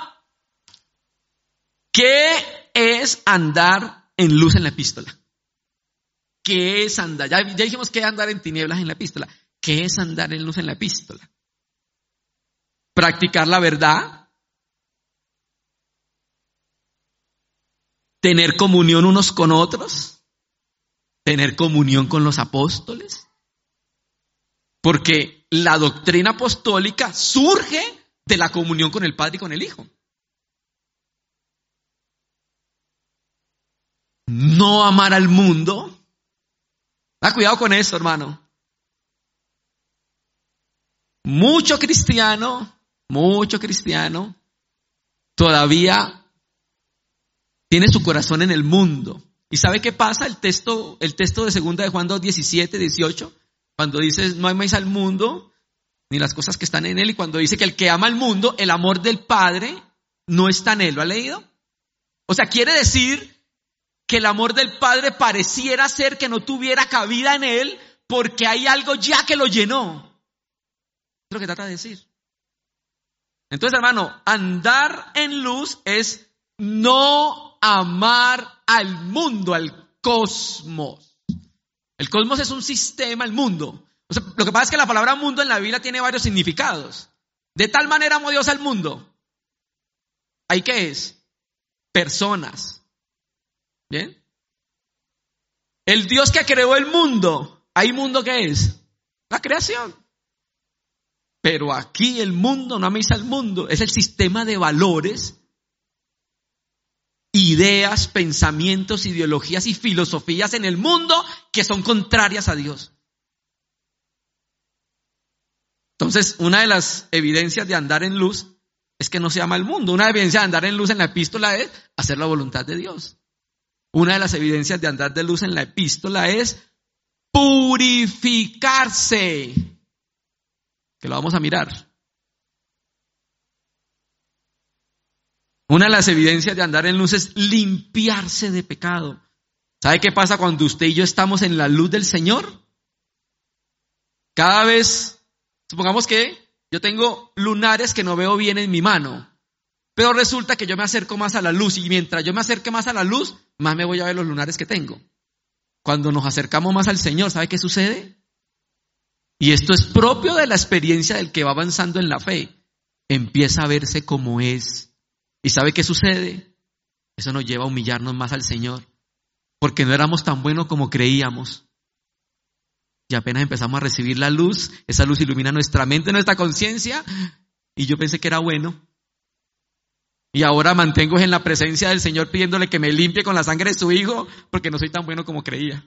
¿qué es andar en luz en la epístola? ¿Qué es andar? Ya, ya dijimos que es andar en tinieblas en la epístola. ¿Qué es andar en luz en la epístola? Practicar la verdad, tener comunión unos con otros, tener comunión con los apóstoles, porque la doctrina apostólica surge de la comunión con el Padre y con el Hijo. No amar al mundo. Ah, cuidado con eso, hermano. Mucho cristiano, mucho cristiano todavía tiene su corazón en el mundo. ¿Y sabe qué pasa? El texto, el texto de segunda de Juan dos, diecisiete, dieciocho, cuando dice no améis al mundo ni las cosas que están en él, y cuando dice que el que ama al mundo, el amor del Padre no está en él. ¿Lo ha leído? O sea, quiere decir que el amor del Padre pareciera ser que no tuviera cabida en él porque hay algo ya que lo llenó. Es lo que trata de decir. Entonces, hermano, andar en luz es no amar al mundo, al cosmos. El cosmos es un sistema, el mundo. O sea, lo que pasa es que la palabra mundo en la Biblia tiene varios significados. De tal manera amó Dios al mundo. ¿Ahí qué es? Personas. ¿Bien? El Dios que creó el mundo. ¿Hay mundo qué es? La creación. Pero aquí el mundo, no améis al mundo, es el sistema de valores, ideas, pensamientos, ideologías y filosofías en el mundo que son contrarias a Dios. Entonces, una de las evidencias de andar en luz es que no se ama el mundo. Una evidencia de andar en luz en la epístola es hacer la voluntad de Dios. Una de las evidencias de andar de luz en la epístola es purificarse, que lo vamos a mirar. Una de las evidencias de andar en luz es limpiarse de pecado. ¿Sabe qué pasa cuando usted y yo estamos en la luz del Señor? Cada vez, supongamos que yo tengo lunares que no veo bien en mi mano, pero resulta que yo me acerco más a la luz, y mientras yo me acerque más a la luz, más me voy a ver los lunares que tengo. Cuando nos acercamos más al Señor, ¿sabe qué sucede? Y esto es propio de la experiencia del que va avanzando en la fe. Empieza a verse como es. ¿Y sabe qué sucede? Eso nos lleva a humillarnos más al Señor, porque no éramos tan buenos como creíamos. Y apenas empezamos a recibir la luz, esa luz ilumina nuestra mente, nuestra conciencia, y yo pensé que era bueno. Y ahora mantengo en la presencia del Señor pidiéndole que me limpie con la sangre de su Hijo, porque no soy tan bueno como creía.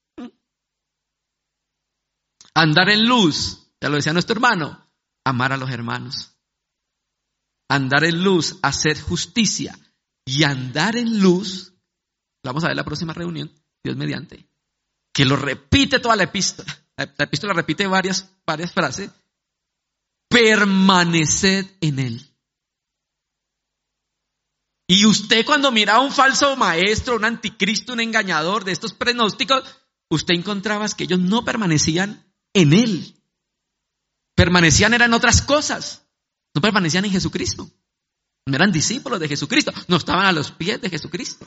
Andar en luz, ya lo decía nuestro hermano, amar a los hermanos. Andar en luz, hacer justicia. Y andar en luz, vamos a ver la próxima reunión, Dios mediante, que lo repite toda la epístola. La, la epístola repite varias, varias frases. Permaneced en él. Y usted cuando miraba a un falso maestro, un anticristo, un engañador de estos pronósticos, usted encontraba que ellos no permanecían en él. Permanecían eran otras cosas. No permanecían en Jesucristo. No eran discípulos de Jesucristo. No estaban a los pies de Jesucristo.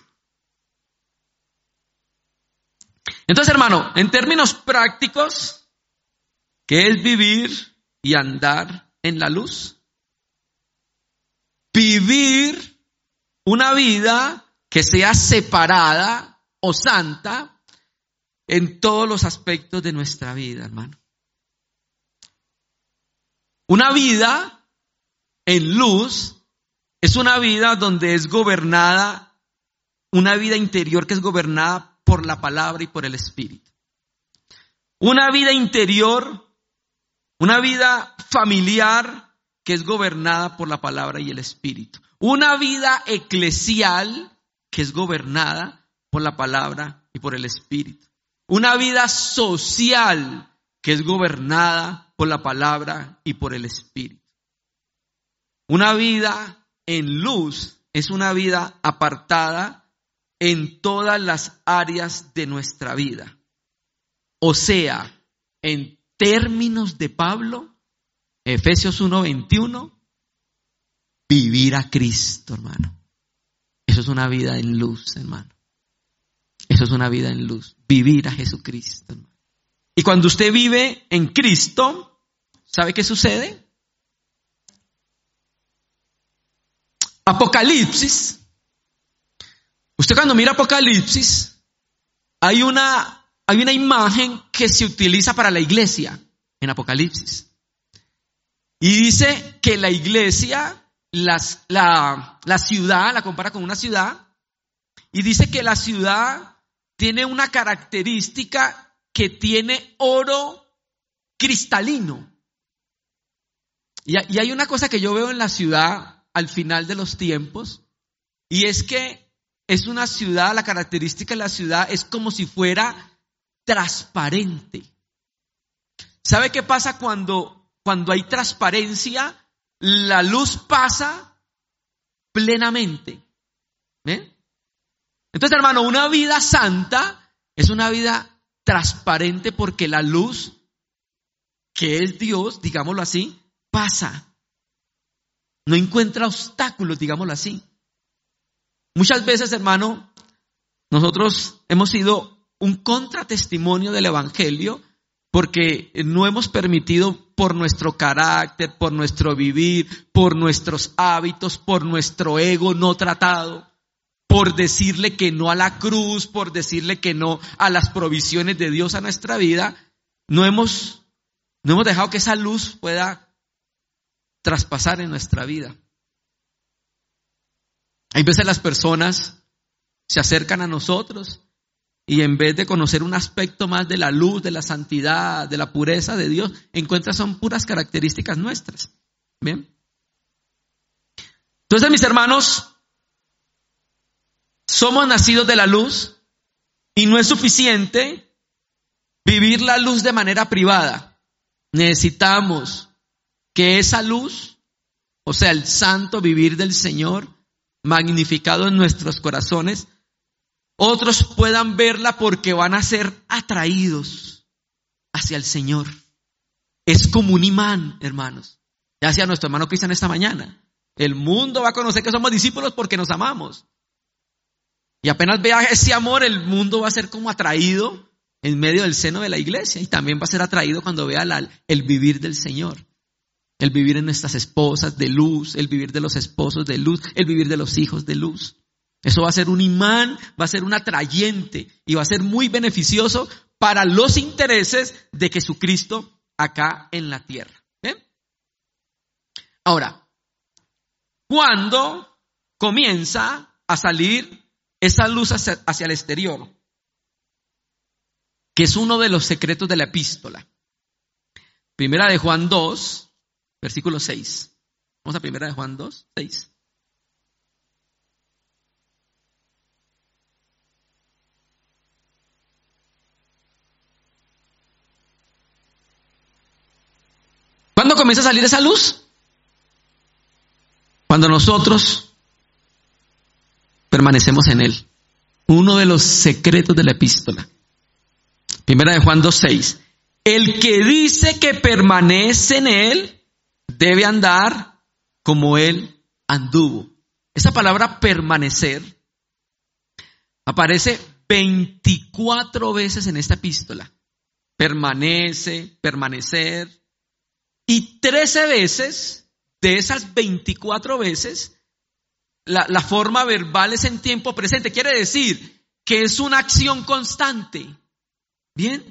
Entonces, hermano, en términos prácticos, ¿qué es vivir y andar en la luz? Vivir una vida que sea separada o santa en todos los aspectos de nuestra vida, hermano. Una vida en luz es una vida donde es gobernada, una vida interior que es gobernada por la palabra y por el Espíritu. Una vida interior, una vida familiar que es gobernada por la palabra y el Espíritu. Una vida eclesial que es gobernada por la palabra y por el Espíritu. Una vida social que es gobernada por la palabra y por el Espíritu. Una vida en luz es una vida apartada en todas las áreas de nuestra vida. O sea, en términos de Pablo, Efesios uno veintiuno, vivir a Cristo, hermano. Eso es una vida en luz, hermano. Eso es una vida en luz. Vivir a Jesucristo, hermano. Y cuando usted vive en Cristo, ¿sabe qué sucede? Apocalipsis. Usted cuando mira Apocalipsis, hay una, hay una imagen que se utiliza para la iglesia en Apocalipsis. Y dice que la iglesia, las, la, la ciudad, la compara con una ciudad, y dice que la ciudad tiene una característica que tiene oro cristalino. Y, y hay una cosa que yo veo en la ciudad al final de los tiempos, y es que es una ciudad, la característica de la ciudad es como si fuera transparente. ¿Sabe qué pasa cuando, cuando hay transparencia? La luz pasa plenamente. ¿Ven? Entonces, hermano, una vida santa es una vida transparente porque la luz, que es Dios, digámoslo así, pasa. No encuentra obstáculos, digámoslo así. Muchas veces, hermano, nosotros hemos sido un contratestimonio del Evangelio porque no hemos permitido por nuestro carácter, por nuestro vivir, por nuestros hábitos, por nuestro ego no tratado, por decirle que no a la cruz, por decirle que no a las provisiones de Dios a nuestra vida, no hemos, no hemos dejado que esa luz pueda traspasar en nuestra vida. Hay veces las personas se acercan a nosotros y en vez de conocer un aspecto más de la luz, de la santidad, de la pureza de Dios, encuentran son puras características nuestras. ¿Bien? Entonces, mis hermanos, somos nacidos de la luz y no es suficiente vivir la luz de manera privada. Necesitamos que esa luz, o sea, el santo vivir del Señor, magnificado en nuestros corazones, otros puedan verla porque van a ser atraídos hacia el Señor. Es como un imán, hermanos. Ya decía nuestro hermano Cristian esta mañana. El mundo va a conocer que somos discípulos porque nos amamos. Y apenas vea ese amor, el mundo va a ser como atraído en medio del seno de la iglesia. Y también va a ser atraído cuando vea la, el vivir del Señor. El vivir en nuestras esposas de luz, el vivir de los esposos de luz, el vivir de los hijos de luz. Eso va a ser un imán, va a ser un atrayente y va a ser muy beneficioso para los intereses de Jesucristo acá en la tierra. ¿Bien? Ahora, ¿cuándo comienza a salir esa luz hacia, hacia el exterior? Que es uno de los secretos de la epístola. Primera de Juan dos. Versículo seis. Vamos a primera de Juan dos, seis. ¿Cuándo comienza a salir esa luz? Cuando nosotros permanecemos en Él. Uno de los secretos de la epístola. Primera de Juan dos, seis. El que dice que permanece en Él debe andar como Él anduvo. Esa palabra permanecer aparece veinticuatro veces en esta epístola. Permanece, permanecer. Y trece veces, de esas veinticuatro veces, la, la forma verbal es en tiempo presente. Quiere decir que es una acción constante. ¿Bien?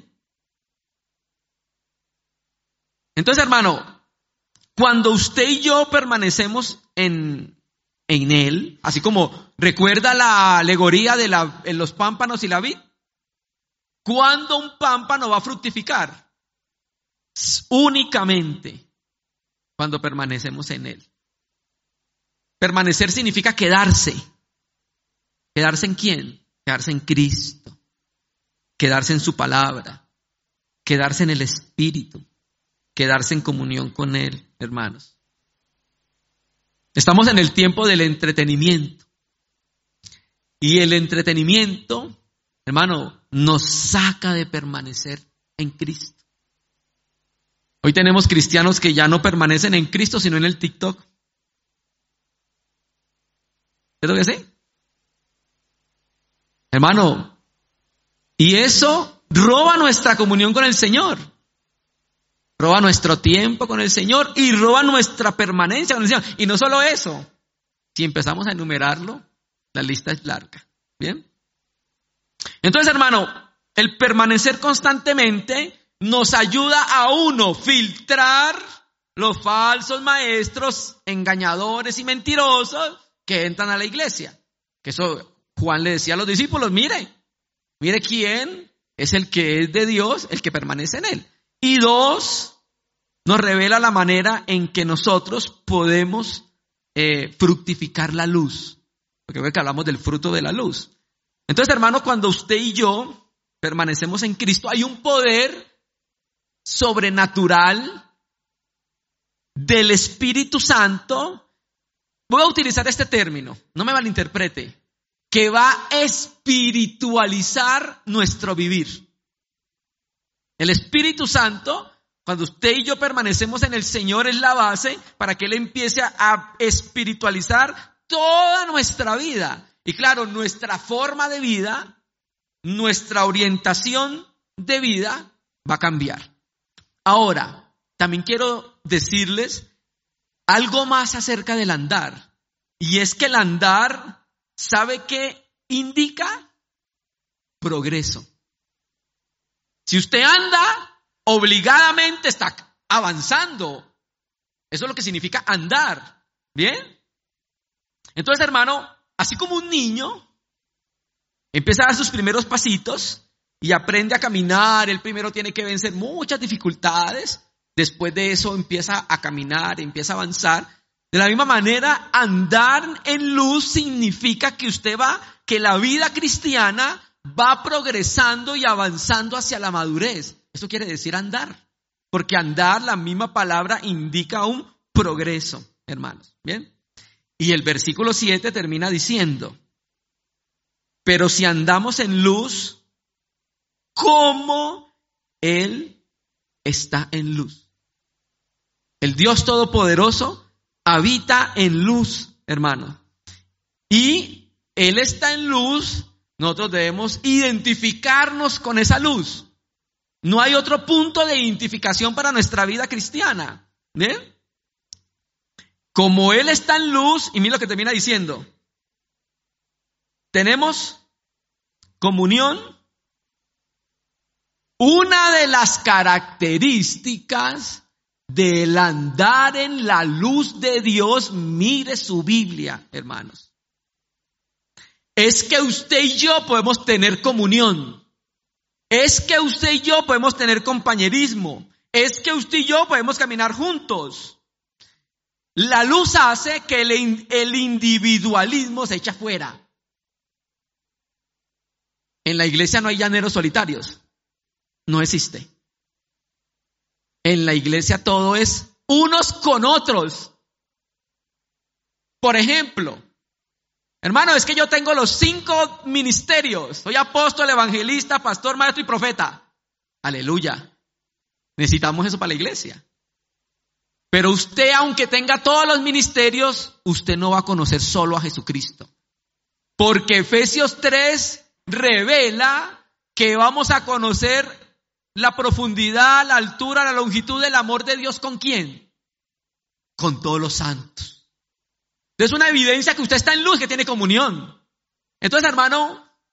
Entonces, hermano, cuando usted y yo permanecemos en, en Él, así como recuerda la alegoría de la, en los pámpanos y la vid, ¿cuándo un pámpano va a fructificar? Únicamente cuando permanecemos en Él. Permanecer significa quedarse. ¿Quedarse en quién? Quedarse en Cristo. Quedarse en su palabra. Quedarse en el Espíritu. Quedarse en comunión con Él, hermanos. Estamos en el tiempo del entretenimiento. Y el entretenimiento, hermano, nos saca de permanecer en Cristo. Hoy tenemos cristianos que ya no permanecen en Cristo, sino en el TikTok. ¿Es lo que sé? Hermano, y eso roba nuestra comunión con el Señor. Roba nuestro tiempo con el Señor y roba nuestra permanencia con el Señor. Y no solo eso, si empezamos a enumerarlo, la lista es larga. ¿Bien? Entonces, hermano, el permanecer constantemente nos ayuda a uno filtrar los falsos maestros, engañadores y mentirosos que entran a la iglesia. Que eso Juan le decía a los discípulos, mire, mire quién es el que es de Dios, el que permanece en Él. Y dos, nos revela la manera en que nosotros podemos eh, fructificar la luz. Porque creo que hablamos del fruto de la luz. Entonces, hermano, cuando usted y yo permanecemos en Cristo, hay un poder sobrenatural del Espíritu Santo. Voy a utilizar este término, no me malinterprete, que va a espiritualizar nuestro vivir. El Espíritu Santo, cuando usted y yo permanecemos en el Señor, es la base para que Él empiece a espiritualizar toda nuestra vida. Y claro, nuestra forma de vida, nuestra orientación de vida va a cambiar. Ahora, también quiero decirles algo más acerca del andar. Y es que el andar, ¿sabe qué indica? Progreso. Si usted anda, obligadamente está avanzando. Eso es lo que significa andar. ¿Bien? Entonces, hermano, así como un niño empieza a dar sus primeros pasitos y aprende a caminar, él primero tiene que vencer muchas dificultades, después de eso empieza a caminar, empieza a avanzar. De la misma manera, andar en luz significa que usted va, que la vida cristiana va progresando y avanzando hacia la madurez. Eso quiere decir andar, porque andar, la misma palabra, indica un progreso, hermanos. ¿Bien? Y el versículo siete termina diciendo, pero si andamos en luz, como Él está en luz. El Dios Todopoderoso habita en luz, hermano. Y Él está en luz, nosotros debemos identificarnos con esa luz. No hay otro punto de identificación para nuestra vida cristiana. ¿Bien? Como Él está en luz, y mira lo que termina diciendo, tenemos comunión. Una de las características del andar en la luz de Dios, mire su Biblia, hermanos, es que usted y yo podemos tener comunión. Es que usted y yo podemos tener compañerismo. Es que usted y yo podemos caminar juntos. La luz hace que el, el individualismo se eche afuera. En la iglesia no hay llaneros solitarios. No existe. En la iglesia todo es unos con otros. Por ejemplo, hermano, es que yo tengo los cinco ministerios. Soy apóstol, evangelista, pastor, maestro y profeta. Aleluya. Necesitamos eso para la iglesia. Pero usted, aunque tenga todos los ministerios, usted no va a conocer solo a Jesucristo. Porque Efesios tres revela que vamos a conocer la profundidad, la altura, la longitud del amor de Dios. ¿Con quién? Con todos los santos. Entonces, una evidencia que usted está en luz, que tiene comunión. Entonces, hermano,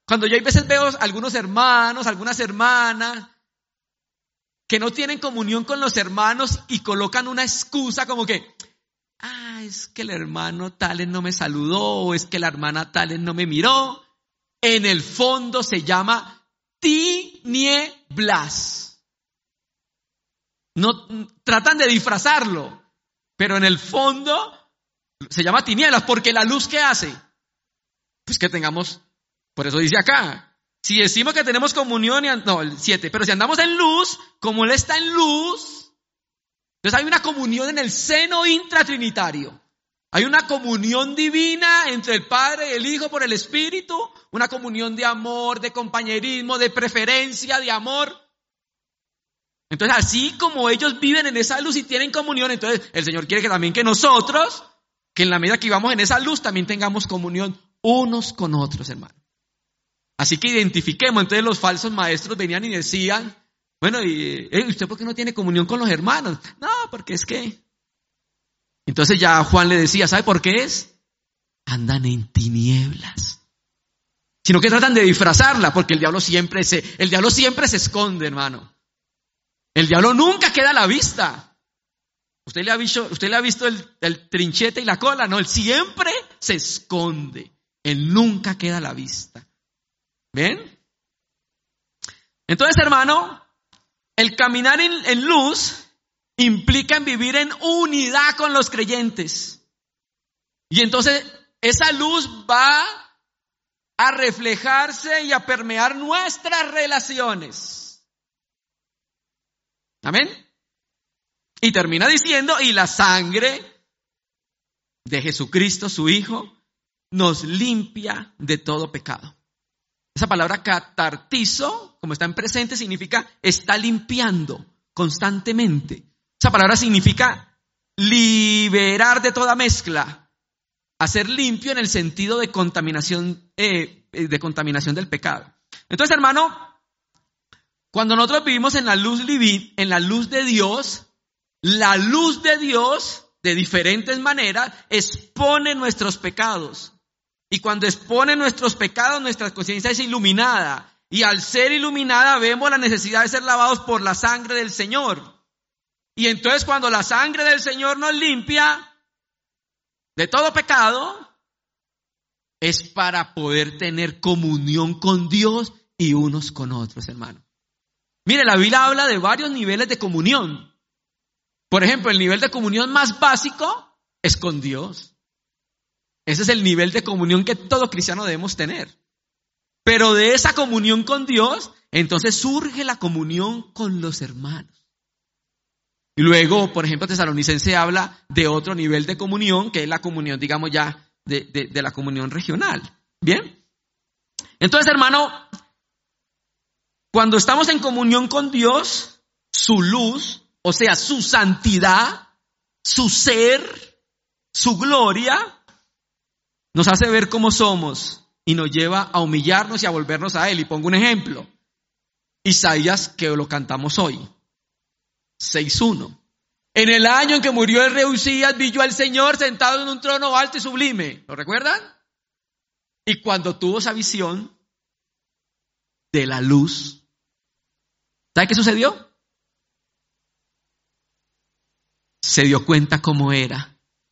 Cuando yo a veces veo algunos hermanos, algunas hermanas, que no tienen comunión con los hermanos y colocan una excusa como que, ah, es que el hermano Tales no me saludó, o es que la hermana Tales no me miró. En el fondo se llama tinieblas. No, tratan de disfrazarlo, pero en el fondo se llama tinieblas, porque la luz, ¿qué hace? Pues que tengamos, por eso dice acá, si decimos que tenemos comunión, y, no, el siete, pero si andamos en luz, como Él está en luz, entonces hay una comunión en el seno intratrinitario. Hay una comunión divina entre el Padre y el Hijo por el Espíritu, una comunión de amor, de compañerismo, de preferencia, de amor. Entonces, así como ellos viven en esa luz y tienen comunión, entonces el Señor quiere que también que nosotros, que en la medida que vivamos en esa luz, también tengamos comunión unos con otros, hermano. Así que identifiquemos. Entonces los falsos maestros venían y decían, bueno, ¿y eh, usted por qué no tiene comunión con los hermanos? No, porque es que... Entonces ya Juan le decía, ¿sabe por qué es? Andan en tinieblas. Sino que tratan de disfrazarla, porque el diablo siempre se, el diablo siempre se esconde, hermano. El diablo nunca queda a la vista. Usted le ha visto, usted le ha visto el, el trinchete y la cola, no, él siempre se esconde. Él nunca queda a la vista. ¿Ven? Entonces, hermano, el caminar en, en luz implica en vivir en unidad con los creyentes. Y entonces esa luz va a reflejarse y a permear nuestras relaciones. Amén. Y termina diciendo, y la sangre de Jesucristo, su Hijo, nos limpia de todo pecado. Esa palabra catartizo, como está en presente, significa está limpiando constantemente. Esa palabra significa liberar de toda mezcla, hacer limpio en el sentido de contaminación, eh, de contaminación del pecado. Entonces, hermano, cuando nosotros vivimos en la luz divina, en la luz de Dios, la luz de Dios, de diferentes maneras, expone nuestros pecados. Y cuando expone nuestros pecados, nuestra conciencia es iluminada. Y al ser iluminada, vemos la necesidad de ser lavados por la sangre del Señor. Y entonces cuando la sangre del Señor nos limpia de todo pecado, es para poder tener comunión con Dios y unos con otros, hermano. Mire, la Biblia habla de varios niveles de comunión. Por ejemplo, el nivel de comunión más básico es con Dios. Ese es el nivel de comunión que todo cristiano debemos tener. Pero de esa comunión con Dios, entonces surge la comunión con los hermanos. Y luego, por ejemplo, Tesalonicense habla de otro nivel de comunión, que es la comunión, digamos ya, de, de, de la comunión regional. ¿Bien? Entonces, hermano, cuando estamos en comunión con Dios, su luz, o sea, su santidad, su ser, su gloria, nos hace ver cómo somos y nos lleva a humillarnos y a volvernos a Él. Y pongo un ejemplo. Isaías, que lo cantamos hoy. seis uno. En el año en que murió el rey Usías, vi yo al Señor sentado en un trono alto y sublime. ¿Lo recuerdan? Y cuando tuvo esa visión de la luz, ¿sabe qué sucedió? Se dio cuenta cómo era.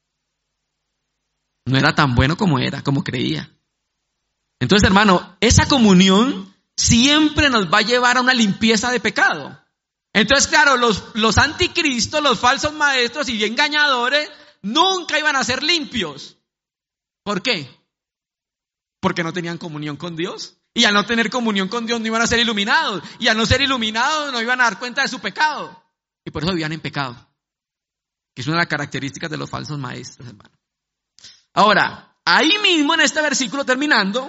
No era tan bueno como era, como creía. Entonces, hermano, esa comunión siempre nos va a llevar a una limpieza de pecado. Entonces, claro, los, los anticristos, los falsos maestros y engañadores nunca iban a ser limpios. ¿Por qué? Porque no tenían comunión con Dios. Y al no tener comunión con Dios no iban a ser iluminados. Y al no ser iluminados no iban a dar cuenta de su pecado. Y por eso vivían en pecado. Que es una de las características de los falsos maestros, hermano. Ahora, ahí mismo en este versículo terminando,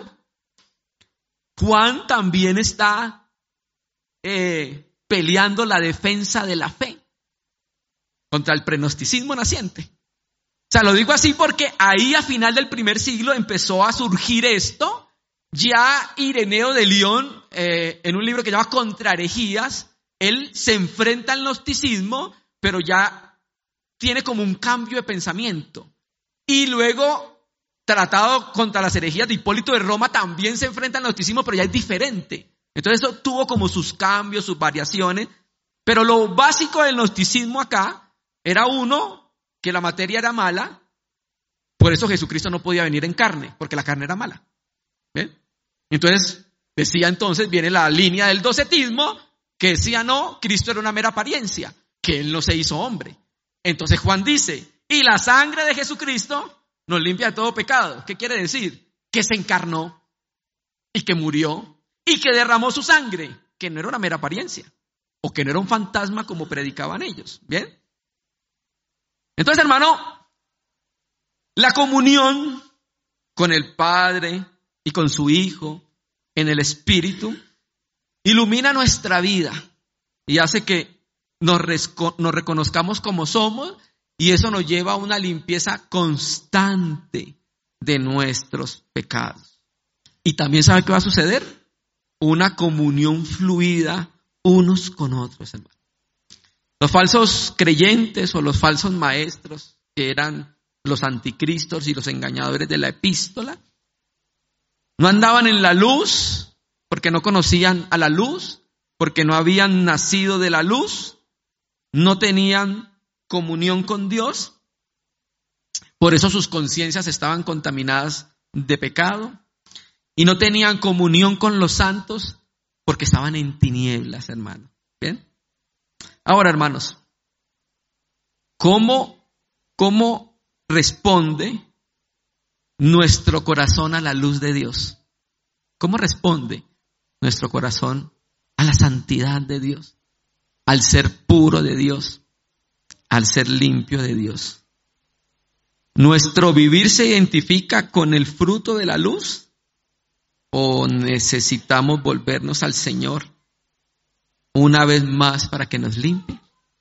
Juan también está eh, peleando la defensa de la fe contra el pregnosticismo naciente. O sea, lo digo así porque ahí a final del primer siglo empezó a surgir esto. Ya Ireneo de León, eh, en un libro que se llama Contra herejías, él se enfrenta al gnosticismo, pero ya tiene como un cambio de pensamiento. Y luego tratado contra las herejías de Hipólito de Roma también se enfrenta al gnosticismo, pero ya es diferente. Entonces eso tuvo como sus cambios, sus variaciones, pero lo básico del gnosticismo acá era uno, que la materia era mala, por eso Jesucristo no podía venir en carne, porque la carne era mala. ¿Ven? Entonces, decía entonces, viene la línea del docetismo, que decía no, Cristo era una mera apariencia, que Él no se hizo hombre. Entonces Juan dice, y la sangre de Jesucristo nos limpia de todo pecado. ¿Qué quiere decir? Que se encarnó y que murió y que derramó su sangre, que no era una mera apariencia, o que no era un fantasma como predicaban ellos. ¿Bien? Entonces, hermano, la comunión con el Padre y con su Hijo en el Espíritu ilumina nuestra vida y hace que nos, nos reconozcamos como somos, y eso nos lleva a una limpieza constante de nuestros pecados. Y también, ¿sabe qué va a suceder? Una comunión fluida unos con otros, hermano. Los falsos creyentes o los falsos maestros, que eran los anticristos y los engañadores de la epístola, no andaban en la luz porque no conocían a la luz, porque no habían nacido de la luz, no tenían comunión con Dios, por eso sus conciencias estaban contaminadas de pecado, y no tenían comunión con los santos porque estaban en tinieblas, hermano. ¿Bien? Ahora, hermanos, ¿cómo, cómo responde nuestro corazón a la luz de Dios? ¿Cómo responde nuestro corazón a la santidad de Dios, al ser puro de Dios, al ser limpio de Dios? ¿Nuestro vivir se identifica con el fruto de la luz o necesitamos volvernos al Señor una vez más para que nos limpie?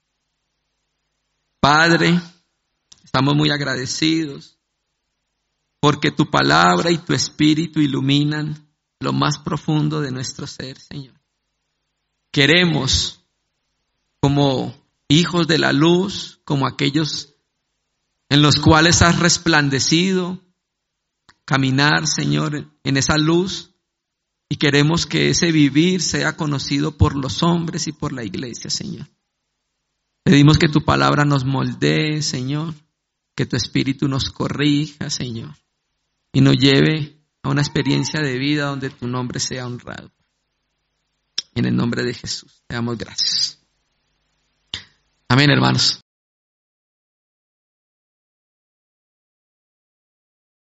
Padre, estamos muy agradecidos porque tu palabra y tu espíritu iluminan lo más profundo de nuestro ser, Señor. Queremos, como hijos de la luz, como aquellos en los cuales has resplandecido, caminar, Señor, en esa luz, y queremos que ese vivir sea conocido por los hombres y por la iglesia, Señor. Pedimos que tu palabra nos moldee, Señor, que tu espíritu nos corrija, Señor, y nos lleve a una experiencia de vida donde tu nombre sea honrado. En el nombre de Jesús, te damos gracias. Amén, hermanos.